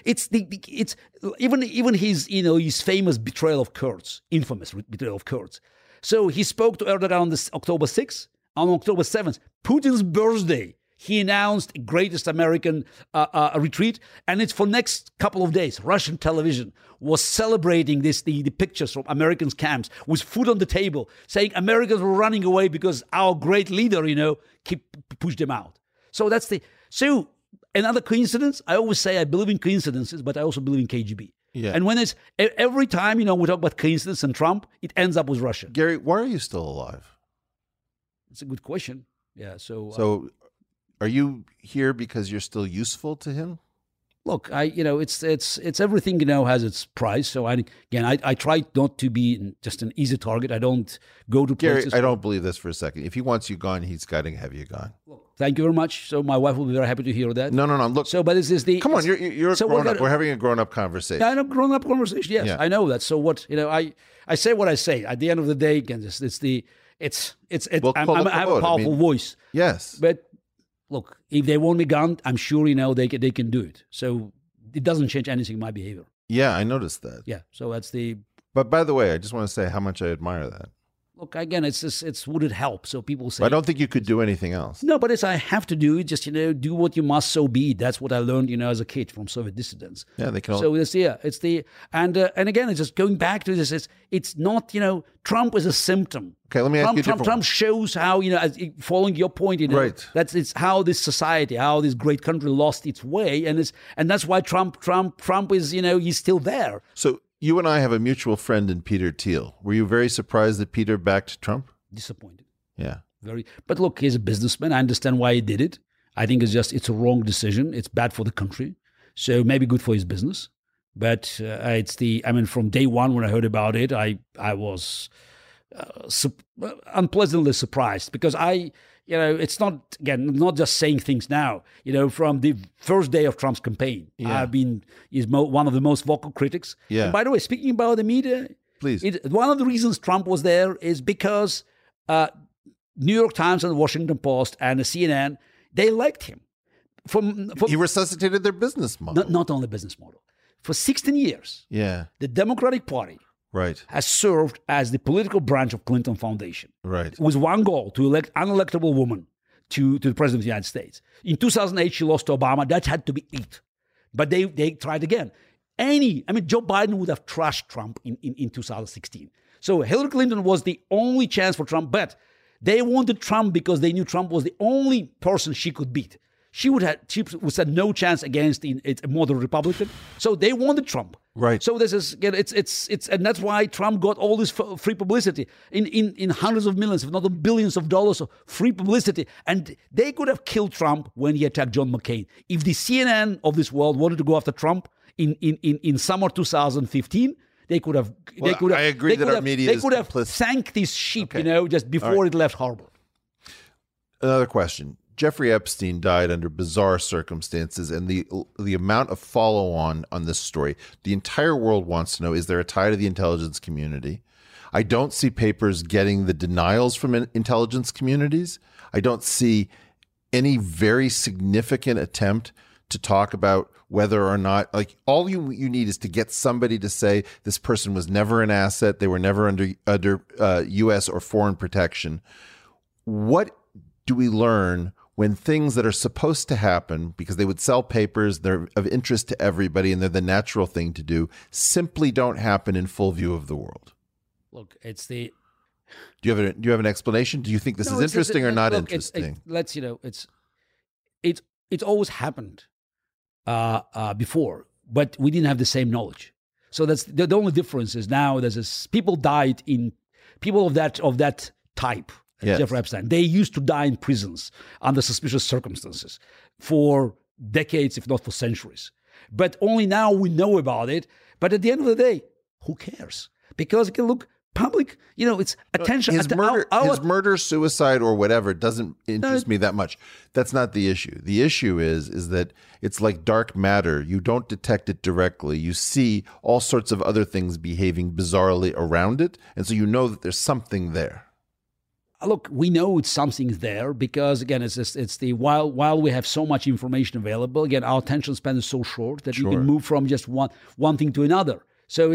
even his famous betrayal of Kurds, infamous betrayal of Kurds. So he spoke to Erdogan on this October 6th. On October 7th, Putin's birthday, he announced greatest American retreat, and it's for next couple of days. Russian television was celebrating the pictures from Americans' camps with food on the table, saying Americans were running away because our great leader, pushed them out. So so another coincidence. I always say I believe in coincidences, but I also believe in KGB. Yeah. And when every time we talk about coincidence and Trump, it ends up with Russia. Gary, why are you still alive? It's a good question. Yeah. So are you here because you're still useful to him? Look, it's everything, has its price. So I try not to be just an easy target. I don't go to places. Gary, I don't believe this for a second. If he wants you gone, he's got to have you gone. Look, thank you very much. So my wife will be very happy to hear that. No. Look. So, but come on, you're a grown up. We're having a grown up conversation. Yeah, I know, grown up conversation. Yes, yeah. I know that. So what? I say what I say. At the end of the day, again, I have a powerful voice. Yes, but. Look, if they want me gone, I'm sure they can do it. So it doesn't change anything in my behavior. Yeah, I noticed that. Yeah, so that's the. But by the way, I just want to say how much I admire that. Look, again, it's would it help? So people say. I don't think you could do anything else. No, but I have to do it. Just do what you must, so be. That's what I learned, as a kid from Soviet dissidents. Yeah, they can. So it's and again, it's just going back to this. It's not Trump is a symptom. Okay, let me ask you. Trump shows how following your point. Right. It's how this society, how this great country lost its way, and that's why Trump is he's still there. So. You and I have a mutual friend in Peter Thiel. Were you very surprised that Peter backed Trump? Disappointed. Yeah. Very. But look, he's a businessman. I understand why he did it. I think it's a wrong decision. It's bad for the country. So maybe good for his business. But from day one when I heard about it, I was unpleasantly surprised because it's not just saying things now. From the first day of Trump's campaign, I've been one of the most vocal critics. Yeah. And by the way, speaking about the media, please. One of the reasons Trump was there is because New York Times and the Washington Post and the CNN, they liked him. He resuscitated their business model. Not only business model. For 16 years, the Democratic Party has served as the political branch of Clinton Foundation. Right. With one goal, to elect unelectable woman to the President of the United States. In 2008, she lost to Obama. That had to be it. But they tried again. Joe Biden would have trashed Trump in 2016. So Hillary Clinton was the only chance for Trump, but they wanted Trump because they knew Trump was the only person she could beat. She would have no chance against a moderate Republican. So they wanted Trump. Right. So this is and that's why Trump got all this free publicity in hundreds of millions, if not billions of dollars of free publicity. And they could have killed Trump when he attacked John McCain. If the CNN of this world wanted to go after Trump in summer 2015, they could have. I agree that our media is complicit. They could have sank this ship, just before it left harbor. Another question. Jeffrey Epstein died under bizarre circumstances, and the amount of follow-on this story, the entire world wants to know, is there a tie to the intelligence community? I don't see papers getting the denials from intelligence communities. I don't see any very significant attempt to talk about whether or not, all you need is to get somebody to say this person was never an asset, they were never under U.S. or foreign protection. What do we learn when things that are supposed to happen, because they would sell papers, they're of interest to everybody, and they're the natural thing to do, simply don't happen in full view of the world? Look, it's the... Do you have an explanation? Do you think this is interesting or not interesting? It's always happened before, but we didn't have the same knowledge. So that's the only difference is now people died in people of that type. Yes. Jeffrey Epstein. They used to die in prisons under suspicious circumstances for decades, if not for centuries. But only now we know about it. But at the end of the day, who cares? Because public, it's attention. His murder, suicide, or whatever doesn't interest me that much. That's not the issue. The issue is that it's like dark matter. You don't detect it directly. You see all sorts of other things behaving bizarrely around it. And so you know that there's something there. Look, we know something's there because, again, it's while we have so much information available, again, our attention span is so short that you can move from just one thing to another. So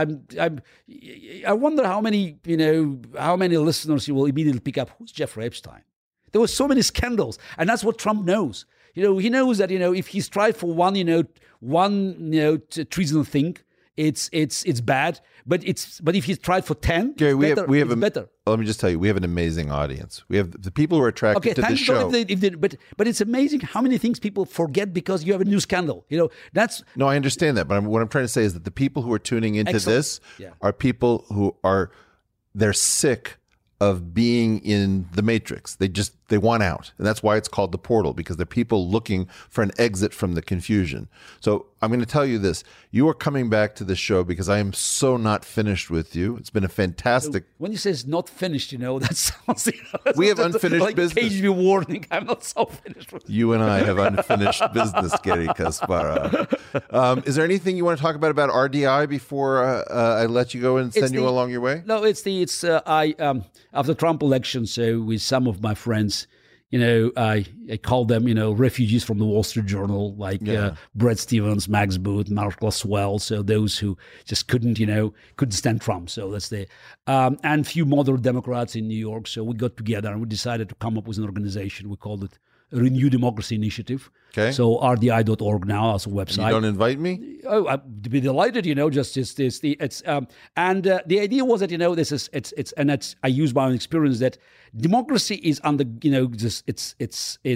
I wonder how many listeners you will immediately pick up. Who's Jeffrey Epstein? There were so many scandals, and that's what Trump knows. He knows that if he's tried for one treason thing, it's bad. But if he's tried for 10, Gary, it's better. Let me just tell you, we have an amazing audience. We have the people who are attracted to the show. But it's amazing how many things people forget because you have a new scandal. No, I understand that. But what I'm trying to say is that the people who are tuning into this are people who they're sick of being in the matrix. They want out. And that's why it's called The Portal, because they're people looking for an exit from the confusion. So I'm going to tell you this. You are coming back to the show because I am so not finished with you. It's been a fantastic... When you say it's not finished, that sounds... We have unfinished business. Page warning. I'm not so finished with you. And I have unfinished business, Gary Kasparov. Is there anything you want to talk about RDI before I let you go and send you along your way? No, after Trump election, so with some of my friends, I call them, refugees from the Wall Street Journal, like Bret Stephens, Max Boot, Mark Laswell. So those who just couldn't stand Trump. So that's and few moderate Democrats in New York. So we got together and we decided to come up with an organization. We called it Renew Democracy Initiative. Okay. So RDI.org now as a website. You don't invite me? Oh, I'd be delighted. And the idea was that I use my own experience that democracy is under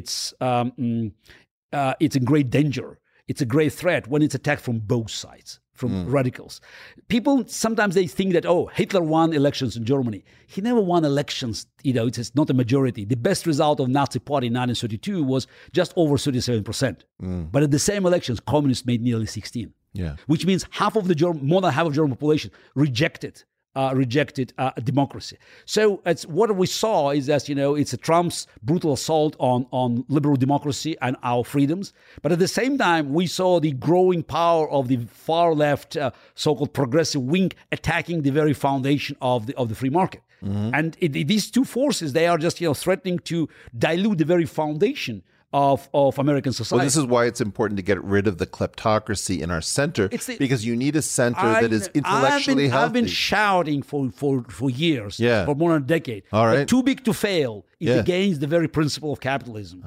it's in great danger. It's a great threat when it's attacked from both sides. from radicals. People sometimes they think that Hitler won elections in Germany. He never won elections. It's not a majority. The best result of Nazi Party in 1932 was just over 37%. But at the same elections, communists made nearly 16. Yeah, which means more than half of German population rejected democracy. So what we saw is that it's a Trump's brutal assault on liberal democracy and our freedoms. But at the same time, we saw the growing power of the far left, so-called progressive wing, attacking the very foundation of the free market. And these two forces, they are just threatening to dilute the very foundation of American society. Well, this is why it's important to get rid of the kleptocracy in our center, because you need a center that is intellectually healthy. I've been shouting for years, for more than a decade. All right. That too big to fail is against the very principle of capitalism.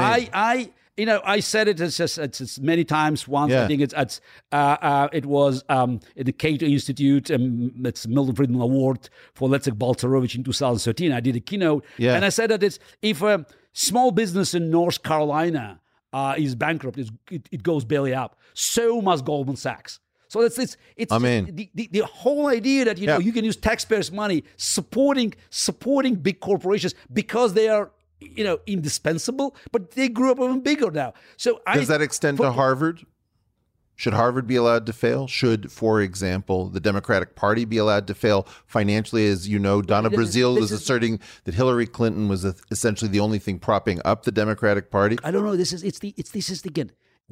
I said it it's many times. Once I think it was at the Cato Institute. It's Milton Friedman Award for Leszek Balcerowicz in 2013. I did a keynote, and I said that if a small business in North Carolina is bankrupt, it goes belly up. So must Goldman Sachs. So it's the whole idea that you can use taxpayers' money supporting big corporations because they are indispensable, but they grew up even bigger now. So does that extend to Harvard? Should Harvard be allowed to fail? Should, for example, the Democratic Party be allowed to fail financially? As you know, Donna Brazile was asserting that Hillary Clinton was essentially the only thing propping up the Democratic Party. I don't know. This is again.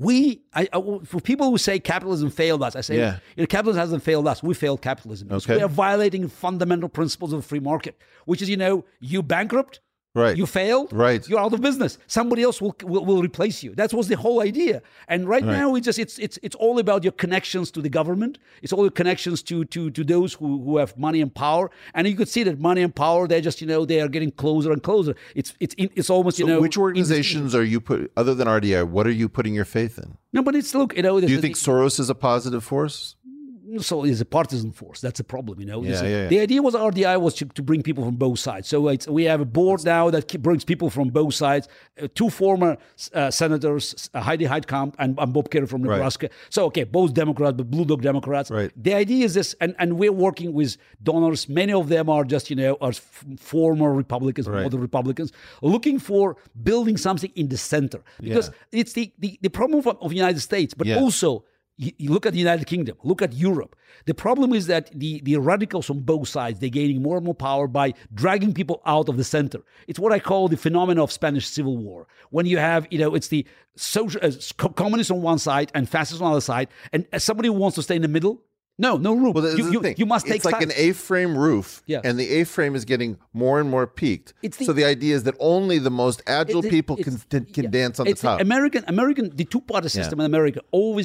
For people who say capitalism failed us, I say capitalism hasn't failed us. We failed capitalism. Okay. We are violating fundamental principles of the free market, which is you bankrupt. Right. You failed. Right. You're out of business. Somebody else will replace you. That was the whole idea. And right now it's all about your connections to the government. It's all your connections to those who have money and power. And you could see that money and power, they're just they are getting closer and closer. It's almost so which organizations are you other than RDI? What are you putting your faith in? No, but it's Do you think Soros is a positive force? So it's a partisan force. That's a problem, The idea was RDI was to bring people from both sides. So we have a board now that brings people from both sides. Two former senators, Heidi Heitkamp and Bob Kerrey from Nebraska. Right. So, both Democrats, but Blue Dog Democrats. Right. The idea is this, and we're working with donors. Many of them are just, are former Republicans, other Republicans, looking for building something in the center. Because it's the problem of the United States, but also you look at the United Kingdom, look at Europe. The problem is that the radicals on both sides, they're gaining more and more power by dragging people out of the center. It's what I call the phenomenon of Spanish Civil War. When you have, it's the communists on one side and fascists on the other side, and as somebody who wants to stay in the middle, no room. Well, you must take It's like an A-frame roof, and the A-frame is getting more and more peaked. So the idea is that only the most agile people can dance on the top. The two-party system in America always,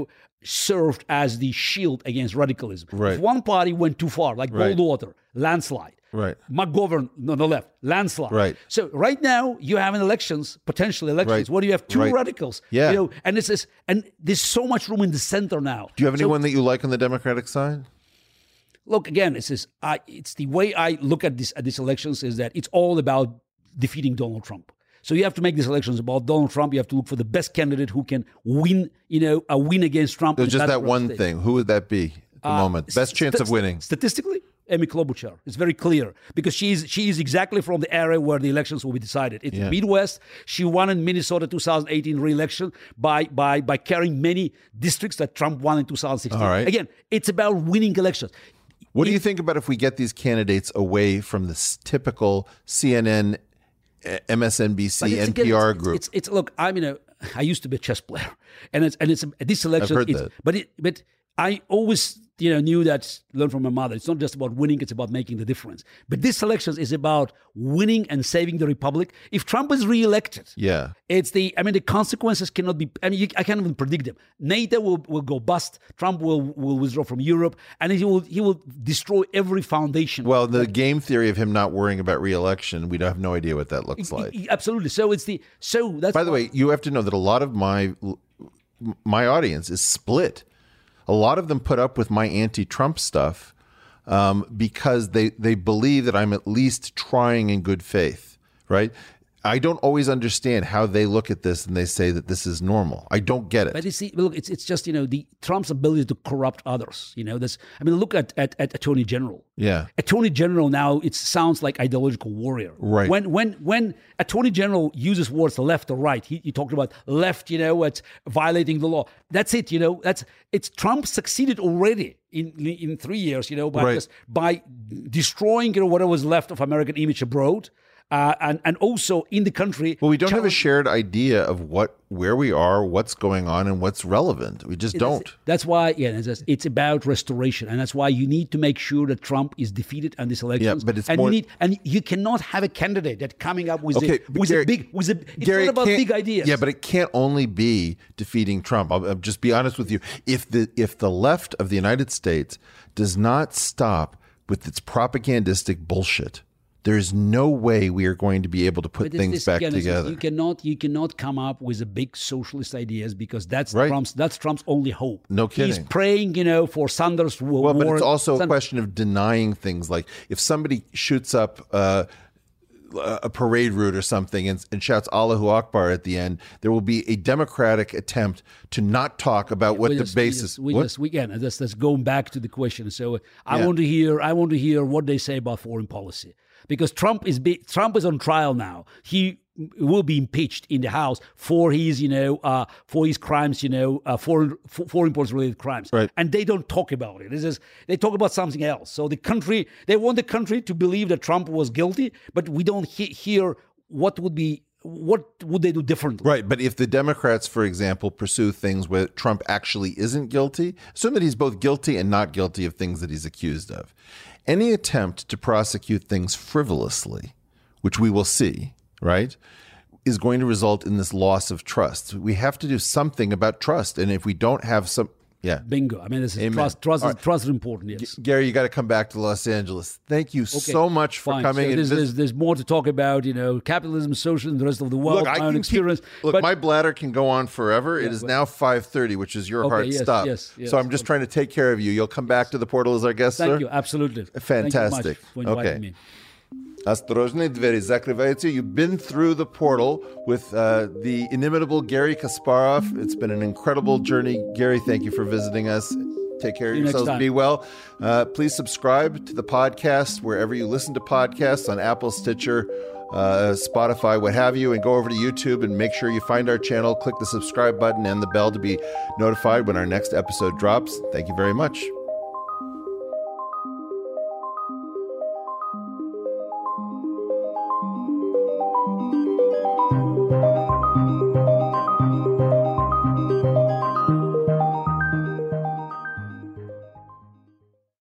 served as the shield against radicalism. Right. If one party went too far, like Goldwater, landslide. Right. McGovern on the left, landslide. Right. So right now you have potential elections, where you have two radicals. Yeah. And there's so much room in the center now. Do you have anyone that you like on the Democratic side? Look, again, it's the way I look at these elections is that it's all about defeating Donald Trump. So you have to make these elections about Donald Trump. You have to look for the best candidate who can win, a win against Trump. So just that one thing. Who would that be at the moment? Best chance of winning? Statistically, Amy Klobuchar. It's very clear because she is exactly from the area where the elections will be decided. It's the Midwest. She won in Minnesota 2018 re-election by carrying many districts that Trump won in 2016. All right. Again, it's about winning elections. What do you think about if we get these candidates away from this typical CNN, MSNBC, NPR group? Look. I used to be a chess player, and this election. I've heard that. But I always knew that, learned from my mother. It's not just about winning; it's about making the difference. But this election is about winning and saving the republic. If Trump is reelected, it's the consequences cannot be. I can't even predict them. NATO will go bust. Trump will withdraw from Europe, and he will destroy every foundation. Well, the game theory of him not worrying about reelection, we have no idea what that looks like. Absolutely. So that's. By the way, you have to know that a lot of my audience is split. A lot of them put up with my anti-Trump stuff because they believe that I'm at least trying in good faith, right? I don't always understand how they look at this and they say that this is normal. I don't get it. But you see, look, it's just, the Trump's ability to corrupt others. Look at Attorney General. Yeah. Attorney General now, it sounds like ideological warrior. Right. When Attorney General uses words left or right, he talked about left, it's violating the law. That's it, it's Trump succeeded already in 3 years, by destroying whatever was left of American image abroad. And also in the country. Well, we don't have a shared idea of where we are, what's going on, and what's relevant. We just don't. That's why, it's about restoration, and that's why you need to make sure that Trump is defeated in these elections. Yeah, but it's and you cannot have a candidate that coming up with Gary, it's not about big ideas. Yeah, but it can't only be defeating Trump. I'll just be honest with you. If the left of the United States does not stop with its propagandistic bullshit, there's no way we are going to be able to put things back together. You cannot come up with a big socialist ideas because that's right. Trump's only hope. No kidding. He's praying, for Sanders. Well, but it's also a question of denying things. Like if somebody shoots up a parade route or something and shouts Allahu Akbar at the end, there will be a democratic attempt to not talk about what the basis. That's going back to the question. So I want to hear what they say about foreign policy. Because Trump is on trial now. He will be impeached in the House for his crimes, foreign policy related crimes, right. And they don't talk about it. They talk about something else. So they want the country to believe that Trump was guilty, but we don't hear what would they do differently? Right, but if the Democrats, for example, pursue things where Trump actually isn't guilty, assume that he's both guilty and not guilty of things that he's accused of. Any attempt to prosecute things frivolously, which we will see, right, is going to result in this loss of trust. We have to do something about trust, and if we don't have some... Yeah. Bingo. I mean, this is trust is important, yes. Gary, you got to come back to Los Angeles. Thank you so much for coming. So there's more to talk about, capitalism, socialism, the rest of the world, my own experience. My bladder can go on forever. It is now 5:30, which is your hard stop. Yes, so I'm just trying to take care of you. You'll come back to the portal as our guest, sir? Thank you, absolutely. Fantastic. Thank you much for inviting me. Осторожные двери закрываются. You've been through the portal with the inimitable Gary Kasparov. It's been an incredible journey. Gary, thank you for visiting us. Take care of yourselves. Be well. Please subscribe to the podcast wherever you listen to podcasts, on Apple, Stitcher, Spotify, what have you, and go over to YouTube and make sure you find our channel. Click the subscribe button and the bell to be notified when our next episode drops. Thank you very much.